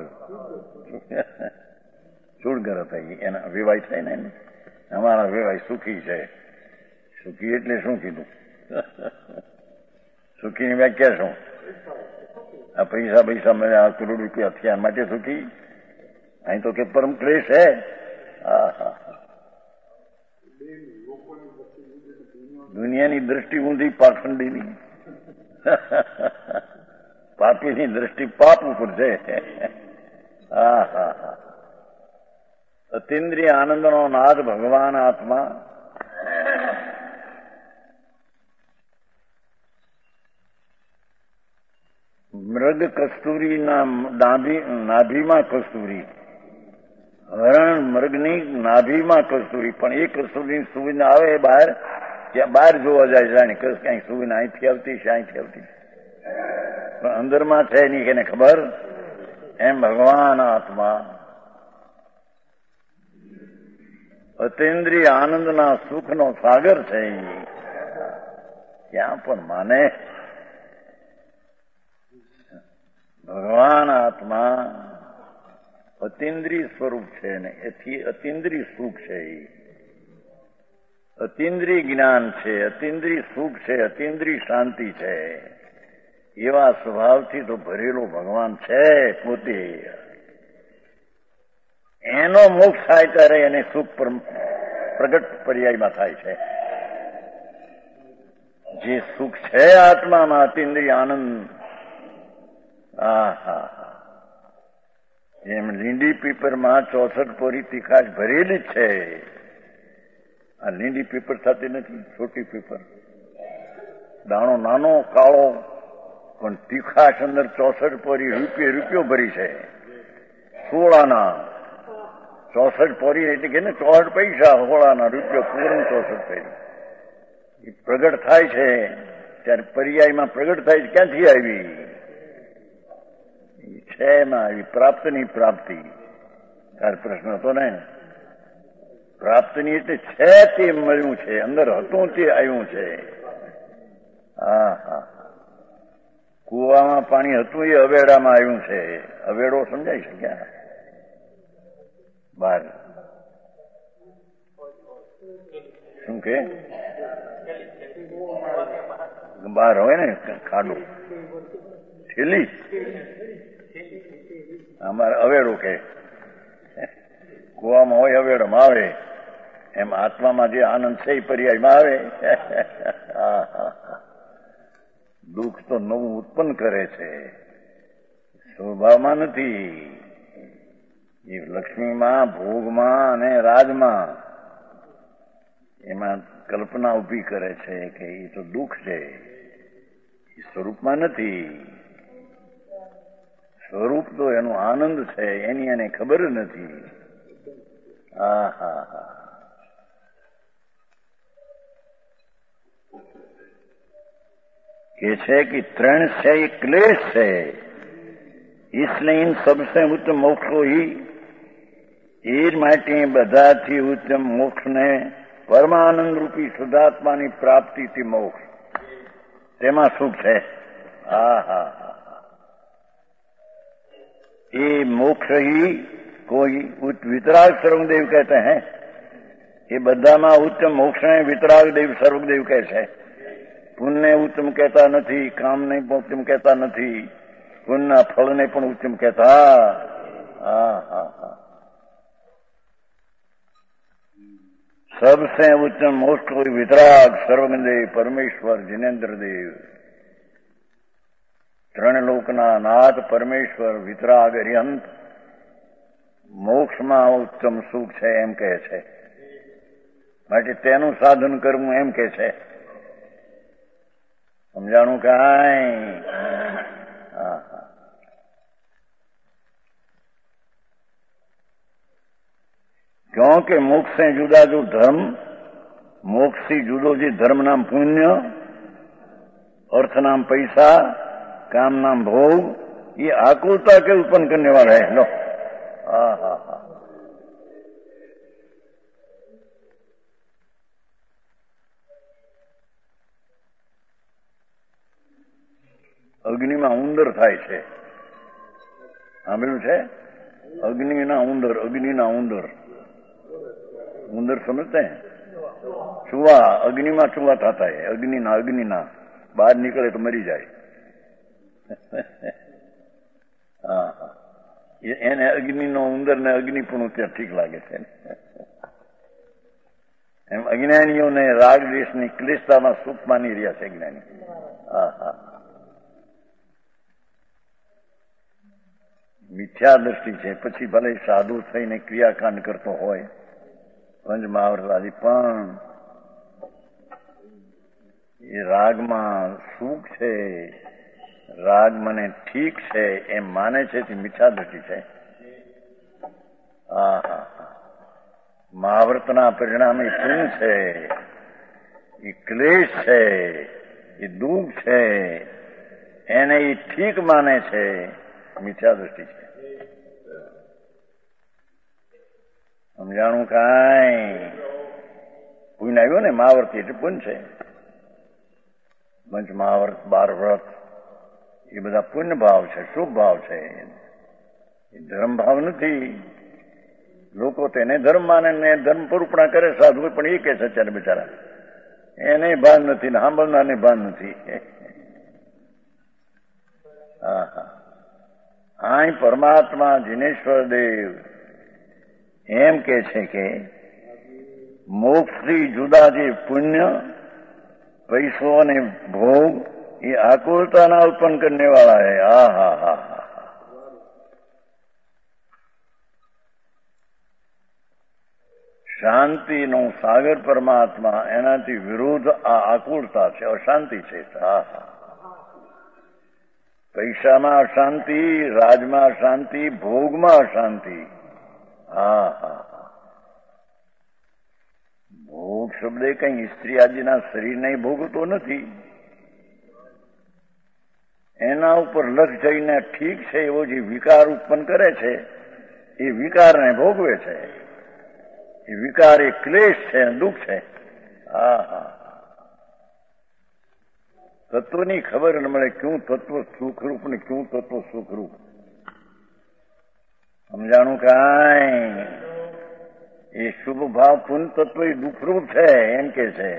[SPEAKER 1] ચૂડગર હતા, એના વિવાહ થાય ને, અમારા વિવાહ સુખી છે. સુખી એટલે શું કીધું? સુખીની વ્યાખ્યા શું? આ પૈસા મળ્યા, કરોડ રૂપિયા થયા માટે સુખી? અહીં તો કે પરમ ક્લેશ છે. દુનિયાની દ્રષ્ટિ ઊંધી, પાખંડીની, પાપીની દ્રષ્ટિ પાપ ઉપર છે. અતિન્દ્રિય આનંદનો નાદ ભગવાન આત્મા. મૃગ કસ્તુરીના નાભીમાં કસ્તુરી, હરણ મૃગની નાભીમાં કસ્તુરી, પણ એ કસ્તુરીની સુવિધા આવે બહાર, ત્યાં બહાર જોવા જાય જાણે ક્યાંય સુવિધા અહીંથી આવતી છે, અહીંથી આવતી છે, પણ અંદરમાં છે નહીં, એને ખબર એમ ભગવાન આત્મા અતિન્દ્રિય આનંદના સુખનો સાગર છે. ક્યાં પણ માને ભગવાન આત્મા અતિન્દ્રિય સ્વરૂપ છે ને એથી અતિન્દ્રિય સુખ છે. અતિન્દ્રિય જ્ઞાન છે, અતિન્દ્રિય સુખ છે, અતિન્દ્રિય શાંતિ છે. એવા સ્વભાવથી તો ભરેલો ભગવાન છે પોતે. એનો મોક્ષ થાય ત્યારે એને સુખ પ્રગટ પર્યાયમાં થાય છે. જે સુખ છે આત્મામાં અતિન્દ્રિય આનંદ, જેમ લીંડી પીપરમાં 64 પોરી તીખાશ ભરેલી જ છે. આ લીંડી પીપર થતી નથી, છોટી પીપર, દાણો નાનો કાળો, પણ તીખાશ અંદર 64 પોરી રૂપિયો ભરી છે. 16 આના 64 પોરી એટલે કે ને 64 પૈસા, 16 આના રૂપિયો પૂરું 64 પૈસા. એ પ્રગટ થાય છે ત્યારે પર્યાયમાં પ્રગટ થાય છે. ક્યાંથી આવી છે? એમાં આવી પ્રાપ્તની પ્રાપ્તિ. તાર પ્રશ્ન હતો ને, પ્રાપ્તની એટલે છે તે મળ્યું છે, અંદર હતું તે આવ્યું છે. કુવામાં પાણી હતું એ અવેડામાં આવ્યું છે. અવેડો સમજાય છે ક્યાં? બહાર. શું કે બહાર હોય ને ખાડો, થેલી, અમારે અવેડો કે કુવામાં હોય અવેડોમાં આવે. એમ આત્મામાં જે આનંદ છે એ પર્યાયમાં આવે. દુઃખ તો નવું ઉત્પન્ન કરે છે, સ્વભાવમાં નથી. એ લક્ષ્મીમાં, ભોગમાં અને રાજમાં એમાં કલ્પના ઉભી કરે છે કે એ તો દુઃખ છે, એ સ્વરૂપમાં નથી. સ્વરૂપ તો એનું આનંદ છે, એની એને ખબર નથી. કે છે કે 3 છે એ ક્લેશ છે, इसलिए इन सबसे उत्तम मोक्ष को ही એ જ માટે બધાથી ઉત્તમ મોક્ષને પરમાનંદ રૂપી શુદ્ધાત્માની પ્રાપ્તિથી મોક્ષ, તેમાં સુખ છે. ये मोक्ष ही कोई वितराग सर्वदेव कहते हैं. ये बधाમાં ઉત્તમ મોક્ષને વિતરાગ દેવ સર્વદેવ કહે છે. પુણ્ય ઉત્તમ કહેતા નથી, કામને ઉત્તમ કહેતા નથી, પુણ્યના ફળને પણ ઉત્તમ કહેતા. सबसे उत्तम मोक्ष कोई वितराग सर्वदेव परमेश्वर जिनेन्द्र देव, 3 લોકના નાથ પરમેશ્વર વિતરાગ અરિહંત મોક્ષમાં ઉત્તમ સુખ છે એમ કહે છે. માટે તેનું સાધન કરવું એમ કે છે. સમજાણું કાંઈ? क्योंकि मोक्ष से जुदा जो धर्म, मोक्ष से जुदो जी धर्म नाम पुण्य, अर्थ नाम पैसा, काम नाम भोग, ये आकुलता के उत्पन्न करने वाला है. लो અગ્નિમાં ઉંદર થાય છે. સાંભળ્યું છે? અગ્નિના ઉંદર, અગ્નિના ઉંદર. उंदर समझते हैं? चूहा, अग्नि में चूहा था है. अग्नि ना बाहर निकले तो मरी जाए. એને અગ્નિનો ઉંદર ને અગ્નિ પણ ત્યાં ઠીક લાગે છે. એમ અજ્ઞાનીઓને રાગ દેશની ક્લિષ્ટતામાં સુખ માની રહ્યા છે જ્ઞાની. મિથ્યા દ્રષ્ટિ છે. પછી ભલે સાધુ થઈને ક્રિયાકાંડ કરતો હોય, પંચ મહાવૃતાદિ, પણ એ રાગમાં સુખ છે, રાગ મને ઠીક છે એમ માને છે તે મિથ્યા દ્રષ્ટિ છે. મહાવ્રતના પરિણામે પૂર્ણ છે, એ ક્લેશ છે, એ દુઃખ છે, એને એ ઠીક માને છે, મિથ્યા દ્રષ્ટિ છે. સમજાણું કાંઈ? પુણ્ય આવ્યો ને, મહાવર્તી એટલે પુણ્ય છે. પંચ મહાવર્ત, 12 વ્રત એ બધા પુણ્ય ભાવ છે, શુભ ભાવ છે, એ ધર્મ ભાવ નથી. લોકો તેને ધર્મ માને ને ધર્મ પરૂપણા કરે સાધુ, પણ એ કે છે અત્યારે બિચારા એને ભાન નથી ને સાંભળનારને ભાન નથી. અહીં પરમાત્મા જીનેશ્વર દેવ એમ કે છે કે મોક્ષથી જુદા જે પુણ્ય, પૈસો અને ભોગ એ આકુલતાના ઉત્પન્ન કરને વાળા હે. હા. શાંતિનો સાગર પરમાત્મા, એનાથી વિરુદ્ધ આ આકુળતા છે, અશાંતિ છે. પૈસામાં અશાંતિ, રાજમાં અશાંતિ, ભોગમાં અશાંતિ. ભોગ શબ્દ કઈ સ્ત્રી આદિના શરીરને ભોગતો નથી. એના ઉપર લક્ષ જઈને ઠીક છે એવો જે વિકાર ઉત્પન્ન કરે છે એ વિકારને ભોગવે છે. એ વિકાર એ ક્લેશ છે, દુઃખ છે. તત્વની ખબર ન મળે, ક્યું તત્વ સુખરૂપ ને ક્યું તત્વ સુખરૂપ. સમજાણું કાંઈ? એ શુભ ભાવ પુન તત્વ એ દુઃખરૂપ છે એમ કે છે.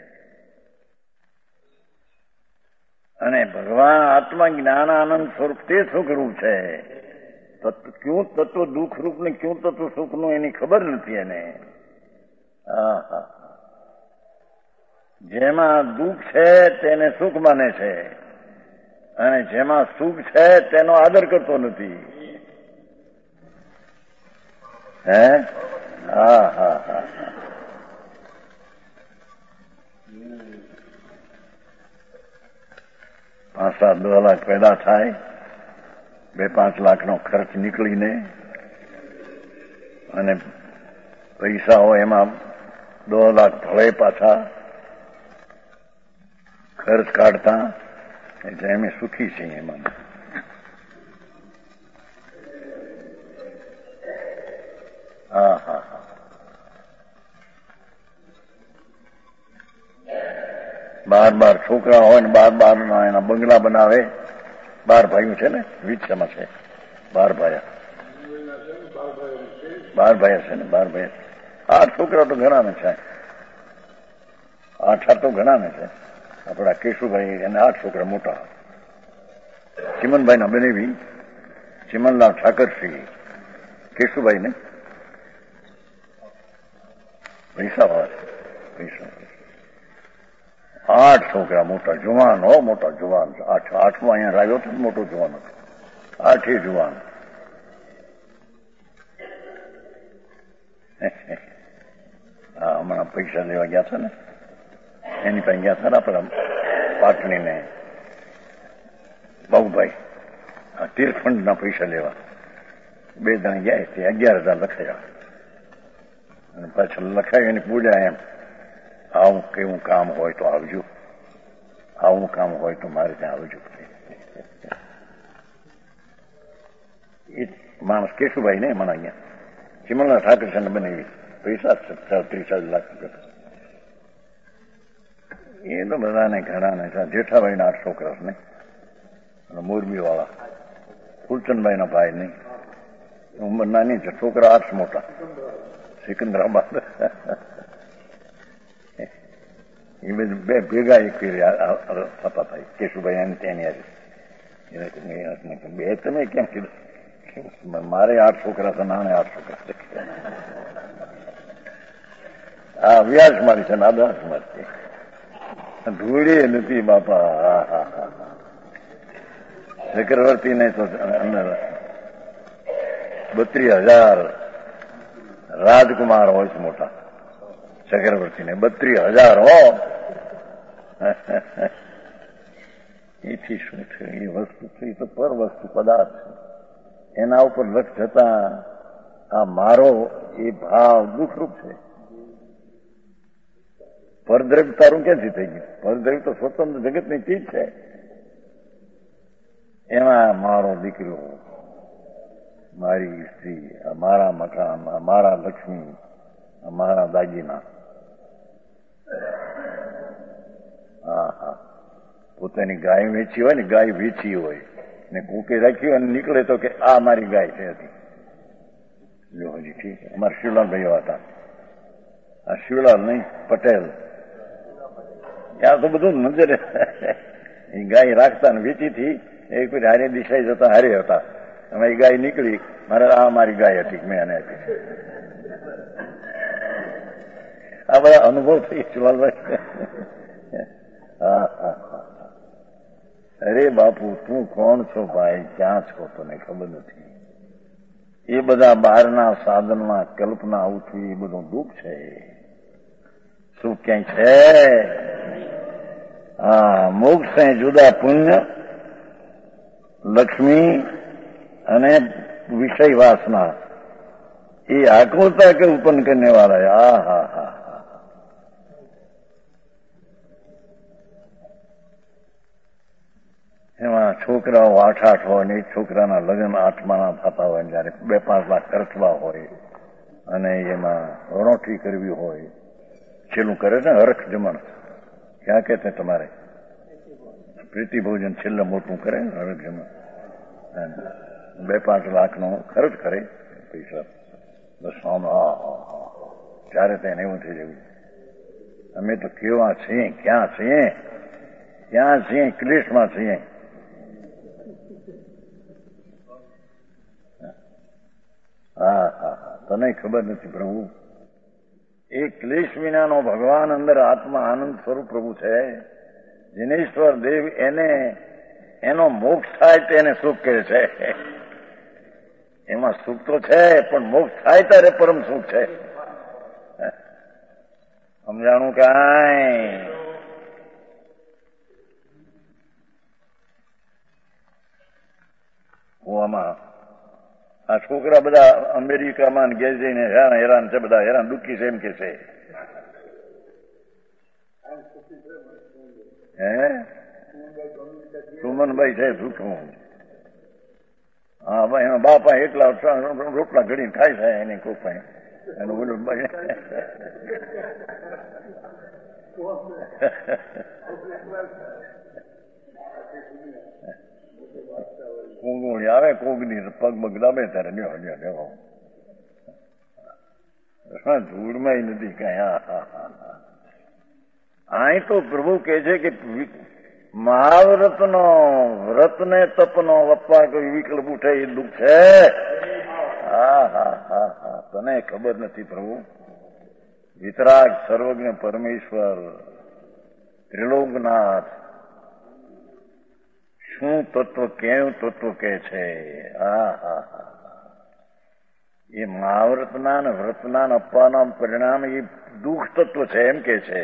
[SPEAKER 1] અને ભગવાન આત્મા જ્ઞાન આનંદ સ્વરૂપ તે સુખરૂપ છે. ક્યું તત્વ દુઃખરૂપ ને ક્યું તત્વ સુખનું એની ખબર નથી એને. જેમાં દુઃખ છે તેને સુખ માને છે, અને જેમાં સુખ છે તેનો આદર કરતો નથી. હે? હા. 5-7 લાખ પેદા થાય, 2-5 લાખનો ખર્ચ નીકળીને, અને પૈસા હોય એમાં 2 લાખ ભળે પાછા ખર્ચ કાઢતા, એટલે અમે સુખી છીએ એમાં. હા. 12 છોકરા હોય ને 12 એના બંગલા બનાવે. 12 ભાઈઓ છે ને, વિચારમાં છે 12 ભાઈ. 12 ભાઈ છે ને, 12 ભાઈ. 8 છોકરા તો ઘણા ને છે, 8 તો ઘણા ને છે. આપણા કેશુભાઈ એને 8 છોકરા મોટા. ચિમનભાઈ ના બનેવી, ચિમનલાલ ઠાકરસિંહ, કેશુભાઈ ને પૈસા વાળા, 8 છોકરા મોટા જુવાન, મોટા જુવાન. 8મો અહીંયા રાખ્યો તો મોટો જુવાન હતો. 8 જુવાન. હમણાં પૈસા લેવા ગયા હતા ને, એની પાસે ગયા હતા ને આપણા પાટણી ને બાબુભાઈ, તીર્થફંડના પૈસા લેવા 2 જણ ગયા. તે 11,000 લખાયા, અને પાછળ લખાયું એને પૂજા એમ, આવું કેવું કામ હોય તો આવજો, આવું કામ હોય તો મારે ત્યાં આવજો. એ માણસ કેશુભાઈ ને મને અહીંયા ચિમનલાલ ઠાકરસિંહ બનાવી પૈસા 30 લાખ રૂપિયા. એ તો બધાને ઘણા ને, જેઠાભાઈ ના 8 છોકરા ને, મોરબી વાળા ફૂલચંદભાઈ ના ભાઈ નહીં, ઉંમર નાની છે, છોકરા 8 મોટા, સિકંદરાબાદ. એ બધું 2 ભેગા એક થતા થાય. કેશુભાઈ એની તેની બે તમે કેમ કીધું? મારે 8 છોકરા છે, નાને 8 છોકરા છે. આ વ્યાસ મારી છે, આદાસ મારી ધૂળે નથી બાપા. ચક્રવર્તી ને તો 32,000 રાજકુમાર હોય છે મોટા. ચક્રવર્તી ને 32,000 હો. એથી શું છે? એ વસ્તુ છે, એ તો પર વસ્તુ પદાર્થ છે. એના ઉપર લક્ષ જતા આ મારો એ ભાવ દુઃખરૂપ છે. પરદ્રવ્ય તારું ક્યાંથી થઈ ગયું? પરદ્રવ્ય તો સ્વતંત્ર જગતની ચીજ છે. એમાં મારો દીકરો, મારી સ્ત્રી, અમારા મકાન, અમારા લક્ષ્મી, અમારા દાગીના. હા હા, પોતાની ગાય વેચી હોય ને, ગાય વેચી હોય ને કોકે રાખી હોય અને નીકળે તો કે આ મારી ગાય છે હતી. જો હજી ઠીક. અમારા શિવલાલ ભાઈઓ હતા, આ શિવલાલ નહીં પટેલ, ત્યાં તો બધું નજરે એ ગાય રાખતા ને વેચી થી એ કોઈ હારે દિશાએ જતા હારે હતા. અમારી ગાય નીકળી, મારે આ મારી ગાય હતી, મેં એને હતી. આ બધા અનુભવ થઈ શિવલાલભાઈ. હા હા હા. અરે બાપુ, તું કોણ છો ભાઈ, ક્યાં છો તને ખબર નથી. એ બધા બહારના સાધનમાં કલ્પના આવતી, એ બધું દુઃખ છે. શું ક્યાંય છે? હા, મોક્ષ જુદા પુણ્ય, લક્ષ્મી અને વિષય વાસના, એ આકૃતા કે ઉત્પન્ન કરને વાળા. હા હા હા. એમાં છોકરાઓ 8-8 હોય ને એક છોકરાના લગ્ન 8માના થતા હોય, જયારે 2-5 લાખ ખર્ચવા હોય અને એમાં રણોઠી કરવી હોય, છેલ્લું કરે છે હરખ જમણ. ક્યાં કે તમારે પ્રીતિ ભોજન છેલ્લે મોટું કરે હરખ જમણ, 2-5 લાખનો ખર્ચ કરે પૈસા. બસ ત્યારે તેને એવું થઈ જવું, અમે તો કેવા છીએ, ક્યાં છીએ, ક્યાં છીએ, ક્લેશમાં છીએ. હા હા હા, તને ખબર નથી પ્રભુ, એ ક્લેશ વિનાનો ભગવાન અંદર આત્મા આનંદ સ્વરૂપ પ્રભુ છે. જિનેશ્વર દેવ એને એનો મોક્ષ થાય તેને સુખ કહે છે. એમાં સુખ તો છે, પણ મોક્ષ થાય ત્યારે પરમ સુખ છે. સમજાણું કાંઈ? આમાં આ છોકરા બધા અમેરિકામાં ઘેર જઈને હેરાન છે, બધા હેરાન દુઃખી છે એમ કે છે. હે સુમનભાઈ છે સુખું? હા ભાઈ, એના બાપા એકલા રોટલા ઘડીને ખાય છે એને કોઈ પાસે એનું ઓલું કોગોળી આવે, કોગની પગ પગ દાબે ત્યારે ધૂળમાં નથી કઈ. હા હા હા. અહીં તો પ્રભુ કહે છે કે મહાવ્રતનો વ્રતને તપનો વપ્પા કોઈ વિકલ્પ ઉઠે એ દુઃખ છે. હા હા હા હા, તને ખબર નથી પ્રભુ. વિતરાગ સર્વજ્ઞ પરમેશ્વર ત્રિલોકનાથ શું તત્વ, કેવું તત્વ કે છે. હા હા હા, એ મહાવ્રતના ને વ્રતના અપ્પાના પરિણામ એ દુઃખ તત્વ છે એમ કે છે.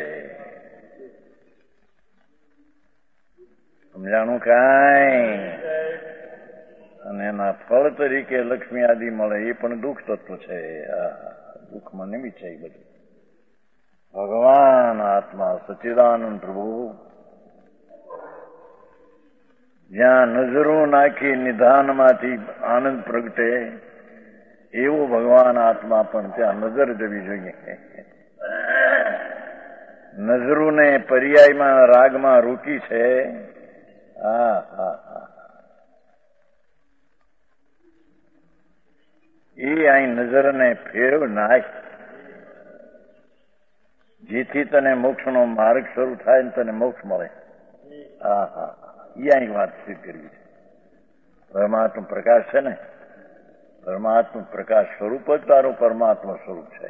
[SPEAKER 1] સમજાણું કાંઈ? અને એના ફળ તરીકે લક્ષ્મી આદિ મળે એ પણ દુઃખ તત્વ છે. દુઃખમાં નિમિત્ત છે એ બધું. ભગવાન આત્મા સચ્ચિદાનંદ પ્રભુ જ્યાં નજરો નાખી નિધાનમાંથી આનંદ પ્રગટે એવો ભગવાન આત્મા પણ ત્યાં નજર જવી જોઈએ. નજરોને પર્યાયમાં રાગમાં રોકી છે. હા હા હા, એ અહીં નજરને ફેરવ નાખ, જેથી તને મોક્ષનો માર્ગ શરૂ થાય ને તને મોક્ષ મળે. હા હા, એ અહીં વાત સિદ્ધ કરવી છે. પરમાત્મા પ્રકાશ છે ને, પરમાત્મા પ્રકાશ સ્વરૂપ જ તારું પરમાત્મા સ્વરૂપ છે.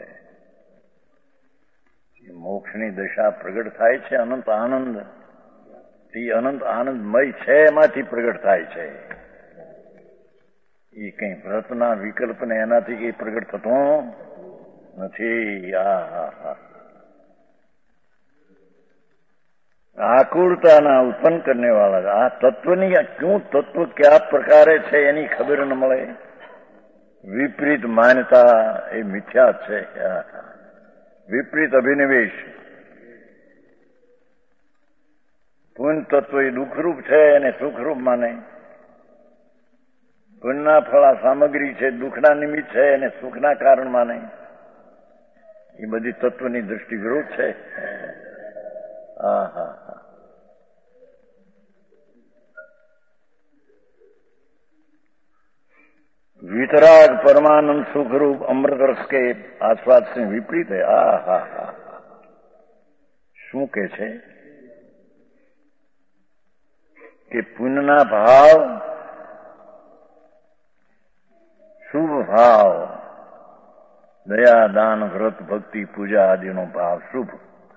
[SPEAKER 1] મોક્ષની દશા પ્રગટ થાય છે. અનંત આનંદ, એ અનંત આનંદમય છે એમાંથી પ્રગટ થાય છે. એ કઈ વ્રતના વિકલ્પને એનાથી કઈ પ્રગટ થતો નથી. આકુળતાના ઉત્પન્ન કરને વાળા આ તત્વની ક્યું તત્વ કયા પ્રકારે છે એની ખબર ન મળે. વિપરીત માન્યતા એ મિથ્યા છે. વિપરીત અભિનિવેશ. પુણ્ય તત્વ એ દુઃખરૂપ છે અને સુખરૂપ માને. પુણ્યના ફળ આ સામગ્રી છે, દુઃખના નિમિત્ત છે અને સુખના કારણમાં નહીં. એ બધી તત્વની દૃષ્ટિ વિરોધ છે. હા હા હા. वितराग परमानंद सुख रूप अमृत रस के आस्वाद से विपरीत है. आ हा हा. શું કે છે કે પુણ્યના ભાવ, શુભ ભાવ, દયા દાન વ્રત ભક્તિ પૂજા આદિનો ભાવ શુભ,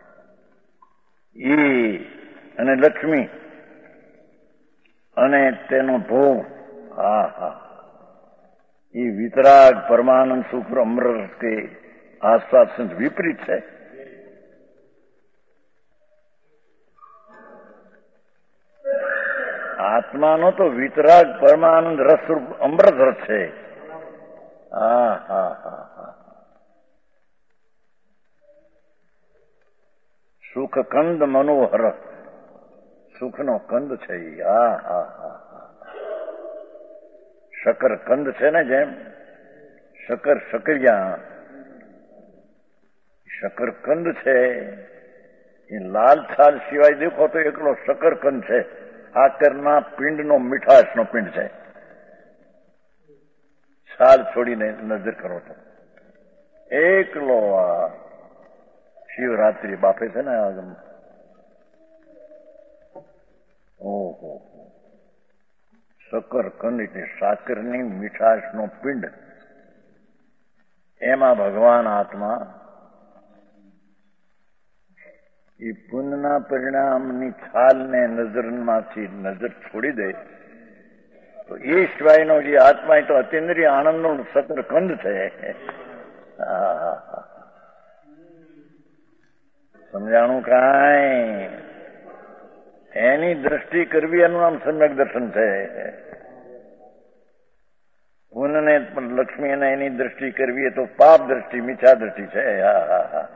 [SPEAKER 1] એ અને લક્ષ્મી અને તેનો ભોગ, હા હા, એ વિતરાગ પરમાનંદ સુખ અમૃત કે આસ્વાદ से વિપરીત છે. આત્માનો તો વિતરાગ પરમાનંદ રસરૂપ અમૃત રસ છે. હા હા હા હા. સુખ કંદ મનોહર, સુખનો કંદ છે. હા હા હા. શક્કર કંદ છે ને, જેમ શક્કર શક્કરિયા, શક્કર કંદ છે. એ લાલ છાલ સિવાય દેખો તો એકલો શક્કરકંદ છે. સાકરના પિંડનો મીઠાશનો પિંડ છે. છાલ છોડીને નજર કરો તો એકલો આ શિવરાત્રી બાપે છે ને. ઓહો, શક્કરકંદ એટલે સાકરની મીઠાશનો પિંડ. એમાં ભગવાન આત્મા એ પુણ્યના પરિણામની છાલને નજરમાંથી નજર છોડી દે તો એ સિવાયનો જે આત્મા એ તો અતિન્દ્રિય આનંદનો શક્કરકંદ છે. સમજાણું કાંઈ? એની દ્રષ્ટિ કરવી એનું નામ સમ્યક દર્શન છે. પુણ્યને લક્ષ્મી અને એની દ્રષ્ટિ કરવી એ તો પાપ દ્રષ્ટિ, મિથ્યા દ્રષ્ટિ છે. હા હા હા.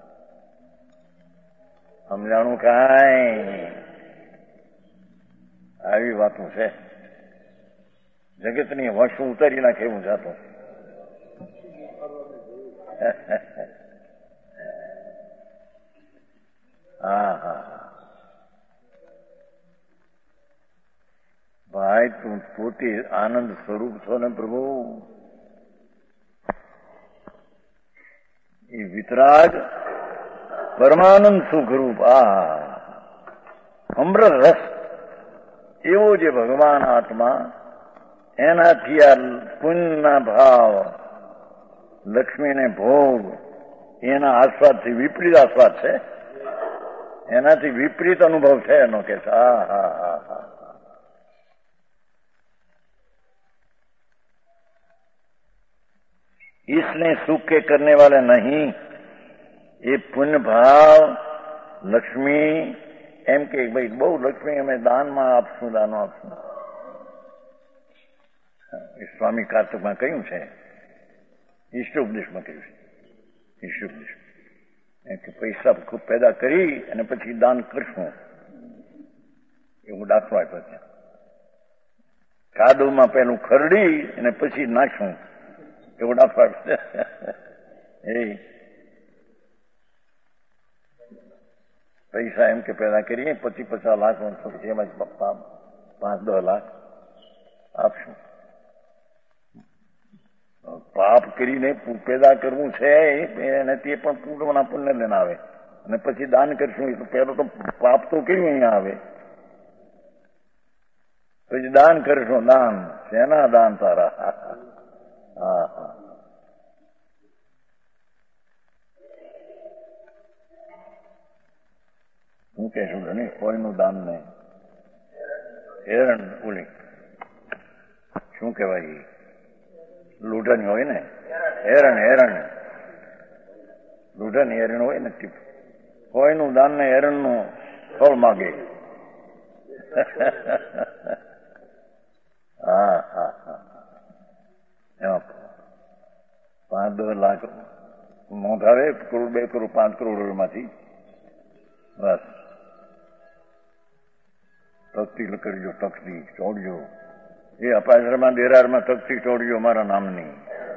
[SPEAKER 1] સમજાણું કાંઈ? આવી વાતો છે. જગતની વશું ઉતારી નાખે એવું જાતો. હા હા. ભાઈ તું પોતે આનંદ સ્વરૂપ છો ને પ્રભુ. એ વિતરાગ પરમાનંદ સુખરૂપ આ અમૃત રસ એવો જે ભગવાન આત્મા, એનાથી આ પુણ્યના ભાવ, લક્ષ્મીને ભોગ, એના આસ્વાદથી વિપરીત આસ્વાદ છે. એનાથી વિપરીત અનુભવ છે એનો કે છે. હા હા હા હા. इसने सुख के करने वाले नहीं. એ પુણ્ય ભાવ લક્ષ્મી એમ કે ભાઈ બહુ લક્ષ્મી અમે દાનમાં આપશું, દાનો આપશું. સ્વામી કાર્તિકમાં કહ્યું છે, ઈષ્ટોપદેશમાં કહ્યું છે. ઈષ્ટોપદેશ એમ કે પૈસા ખૂબ પેદા કરી અને પછી દાન કરશું, એવું દાખલો આપ્યો ત્યાં. કાદવમાં પેલું ખરડી અને પછી નાખશું, એવો દાખલો આપ્યો. એ પૈસા એમ કે પેદા કરીએ, 50-50 લાખ, એમાં 5-10 લાખ આપશું. પાપ કરીને પેદા કરવું છે એને, તે પણ પૂર્ણના પુણ્ય લઈને આવે અને પછી દાન કરશું. પેલો તો પાપ તો કેવું અહીંયા આવે, પછી દાન કરશું. દાન શેના દાન તારા? હા હા. હું કહેશું નહીં કોઈનું દાન નહીં. હેરણ ઓલી શું કહેવાય, લૂંટણી હોય ને, હેરણ લૂંટણી હેરણ હોય ને, કોઈનું દાન ને હેરણનું ફળ માગે. હા હા હા. એમાં 5-10 લાખ નોંધાવે, 1 કરોડ, 2 કરોડ, 5 કરોડ માંથી બસ ભક્તિ કરજો, ટકથી ચોડજો. એ અપાશ્રમાં દેરારમાં તકતી ચોડ્યો મારા નામની.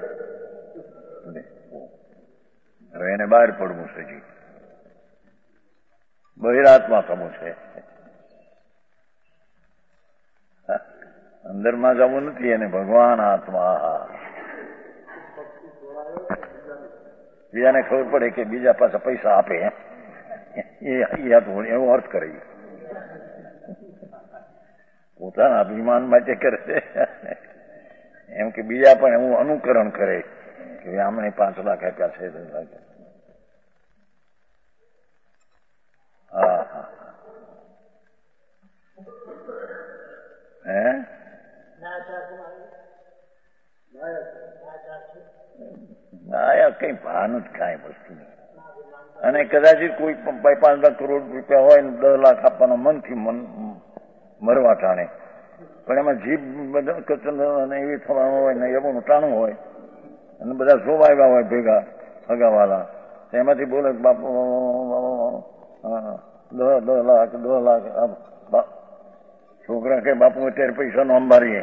[SPEAKER 1] હવે એને બહાર પડવું છે જી, બહિરાત્મા થવું છે, અંદરમાં જવું નથી. એને ભગવાન આત્મા. બીજાને ખબર પડે કે બીજા પાસે પૈસા આપે એવો અર્થ કરે, પોતાના અભિમાન માટે કરે છે એમ કે બીજા પણ એવું અનુકરણ કરે કે આમને 5 લાખ આપ્યા છે. હા હા હે ના કઈ ભાન જ કાંઈ વસ્તુ નહીં. અને કદાચ કોઈ 5 લાખ કરોડ રૂપિયા હોય ને 10 લાખ આપવાનો મનથી મરવા ટાણે, પણ એમાં જીભ બધા કચન એવી થવાનું હોય ને એવું ટાણું હોય અને બધા શોભા આવ્યા હોય ભેગા હગાવાલા, એમાંથી બોલે બાપુ 10 લાખ. છોકરા કે બાપુ અત્યારે પૈસા નો અંબારીએ.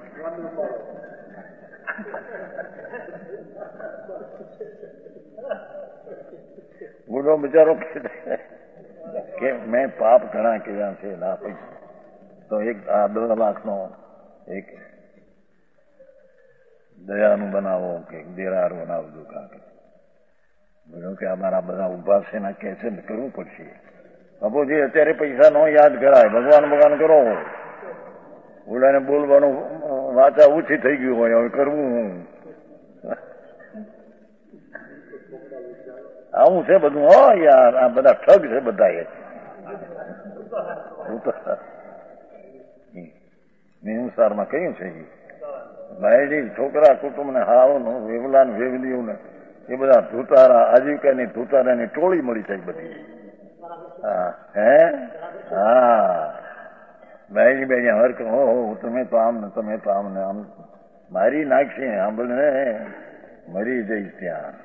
[SPEAKER 1] બુઢો બિચારો કે મેં પાપ ઘણા કર્યા છે ના પૈસા, તો એક આ 10 લાખનો એક દયાનું બનાવો કે દેરાર બનાવજો. કાંક બુઢો કે અમારા બધા ઉભા છે ને કે છે ને કરવું પડશે. બાપુજી અત્યારે પૈસા નો યાદ કરાય, ભગવાન કરો. બુઢાને બોલવાનું વાચા ઓછી થઈ ગયું હોય, હવે કરવું હું. આવું છે બધું. હો યાર, આ બધા ઠગ છે બધા. નિમસારમાં કયું છે ભાઈજી, છોકરા કુટુંબને હાવનું વેવલા ને વેવલીઓને એ બધા ધૂતારા, આજીવિકાની ધૂતારાની ટોળી મળી છે બધી. હા હે હા ભાઈજી બે હરક હો તમે તો આમ ને તમે તો આમ ને આમ મારી નાખશે, આંબળને મરી જઈશ ત્યાં.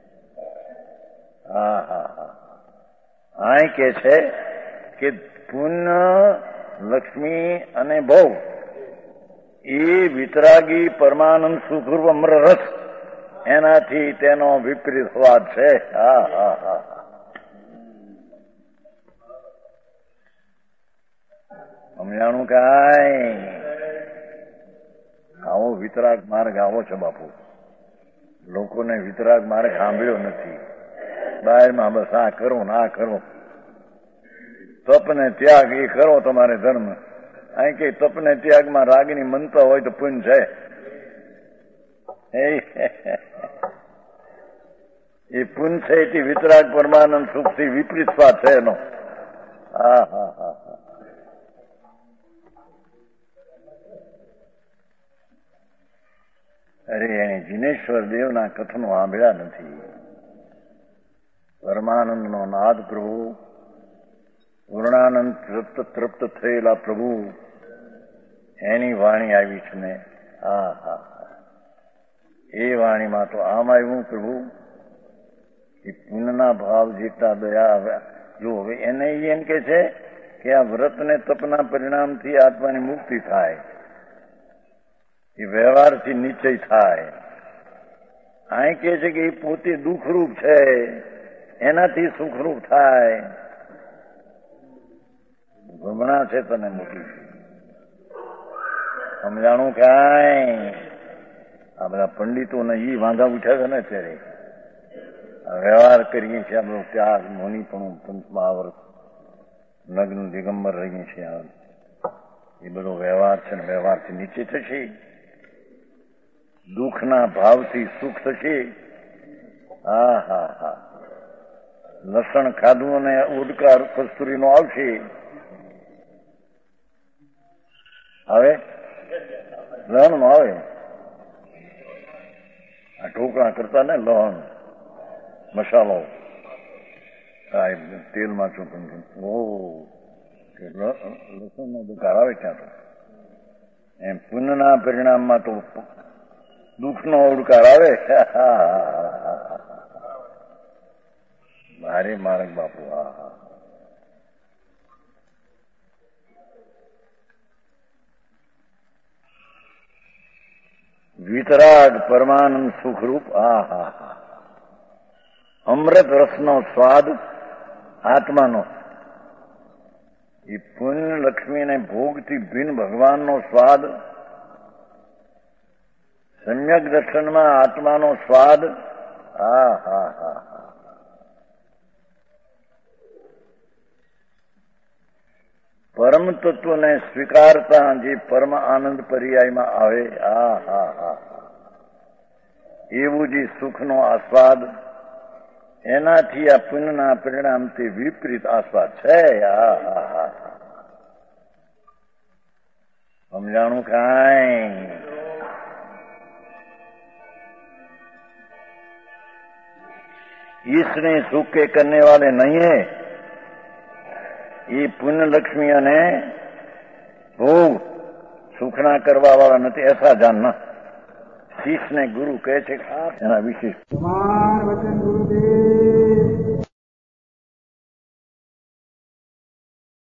[SPEAKER 1] હા હા હા આ કે છે કે પુણ્ય, લક્ષ્મી અને ભવ એ વિતરાગી પરમાનંદ સુખરૂપ અમરરસ, એનાથી તેનો વિપરીત સ્વાદ છે. હા હા હા સમજાણું કાંઈ? આવો વિતરાગ માર્ગ આવો છે બાપુ. લોકોને વિતરાગ માર્ગ સાંભળ્યો નથી. બહારમાં બસ આ કરો ને આ કરો, તપ ને ત્યાગ એ કરો તમારે ધર્મ. અહીં કે તપ ને ત્યાગમાં રાગની મનતા હોય તો પુણ્ય છે. એ પુણ્ય છે એથી વિતરાગ પરમાનંદ સુખથી વિપરીત સ્વાદ છે એનો. હા હા હા હા અરે એને જીનેશ્વર દેવના કથનો સાંભળ્યા નથી. પરમાનંદનો નાદ પ્રભુ, પૂર્ણાનંદ તૃપ્ત થયેલા પ્રભુ, એની વાણી આવી છે ને. હા હા એ વાણીમાં તો આમ આવ્યું પ્રભુ કે પુણ્યના ભાવ જેટલા દયા. જો હવે એને એમ કે છે કે આ વ્રત ને તપના પરિણામથી આત્માની મુક્તિ થાય, એ વ્યવહારથી નિશ્ચય થાય. અહીં કે છે કે એ પોતે દુઃખરૂપ છે, એનાથી સુખરૂપ થાય. ભ્રમણા છે તને મોટી. સમજાણું કાંઈ? આ બધા પંડિતોને ઈ વાંધા ઉઠ્યા છે ને અત્યારે. વ્યવહાર કરીએ છીએ આ બધો ત્યાગ, મોનીપણું, પંચમહાવ્રત, નગ્ન દિગંબર રહીએ છીએ. એ બધો વ્યવહાર છે ને વ્યવહારથી નીચે થશે. દુઃખના ભાવથી સુખ થશે. હા હા હા લસણ ખાધું અને ઉડકાર કસ્તુરીનો આવશે. આવે લહણ નો આવે. આ ઢોકળા કરતા ને લહણ મસાલો તેલમાં ચોપન લસણ નો દુકાર આવે ત્યાં તો. એમ પુણ્યના પરિણામમાં તો દુઃખનો ઉડકાર આવે. ભારે માર્ગ બાપુ. હા હા વિતરાગ પરમાનંદ સુખરૂપ આહા અમૃત રસનો સ્વાદ આત્માનો એ પુણ્ય લક્ષ્મીને ભોગથી ભિન્ન ભગવાનનો સ્વાદ સમ્યક દર્શનમાં આત્માનો સ્વાદ આહા પરમ તત્વને સ્વીકારતા જે પરમ આનંદ પર્યાયમાં આવે આહા એવું જે સુખનો આસ્વાદ એનાથી આ પુણ્યના પરિણામથી વિપરીત આસ્વાદ છે આહા સમજાણું કાંઈ ईसने सुख के करने वाले नहीं है ये पुण्य लक्ष्मी અને ભોગ સુખના કરવા વાળા નથી ऐसा जानना શીશને ગુરુ કહે છે એના વિશે
[SPEAKER 2] વચન ગુરુદેવ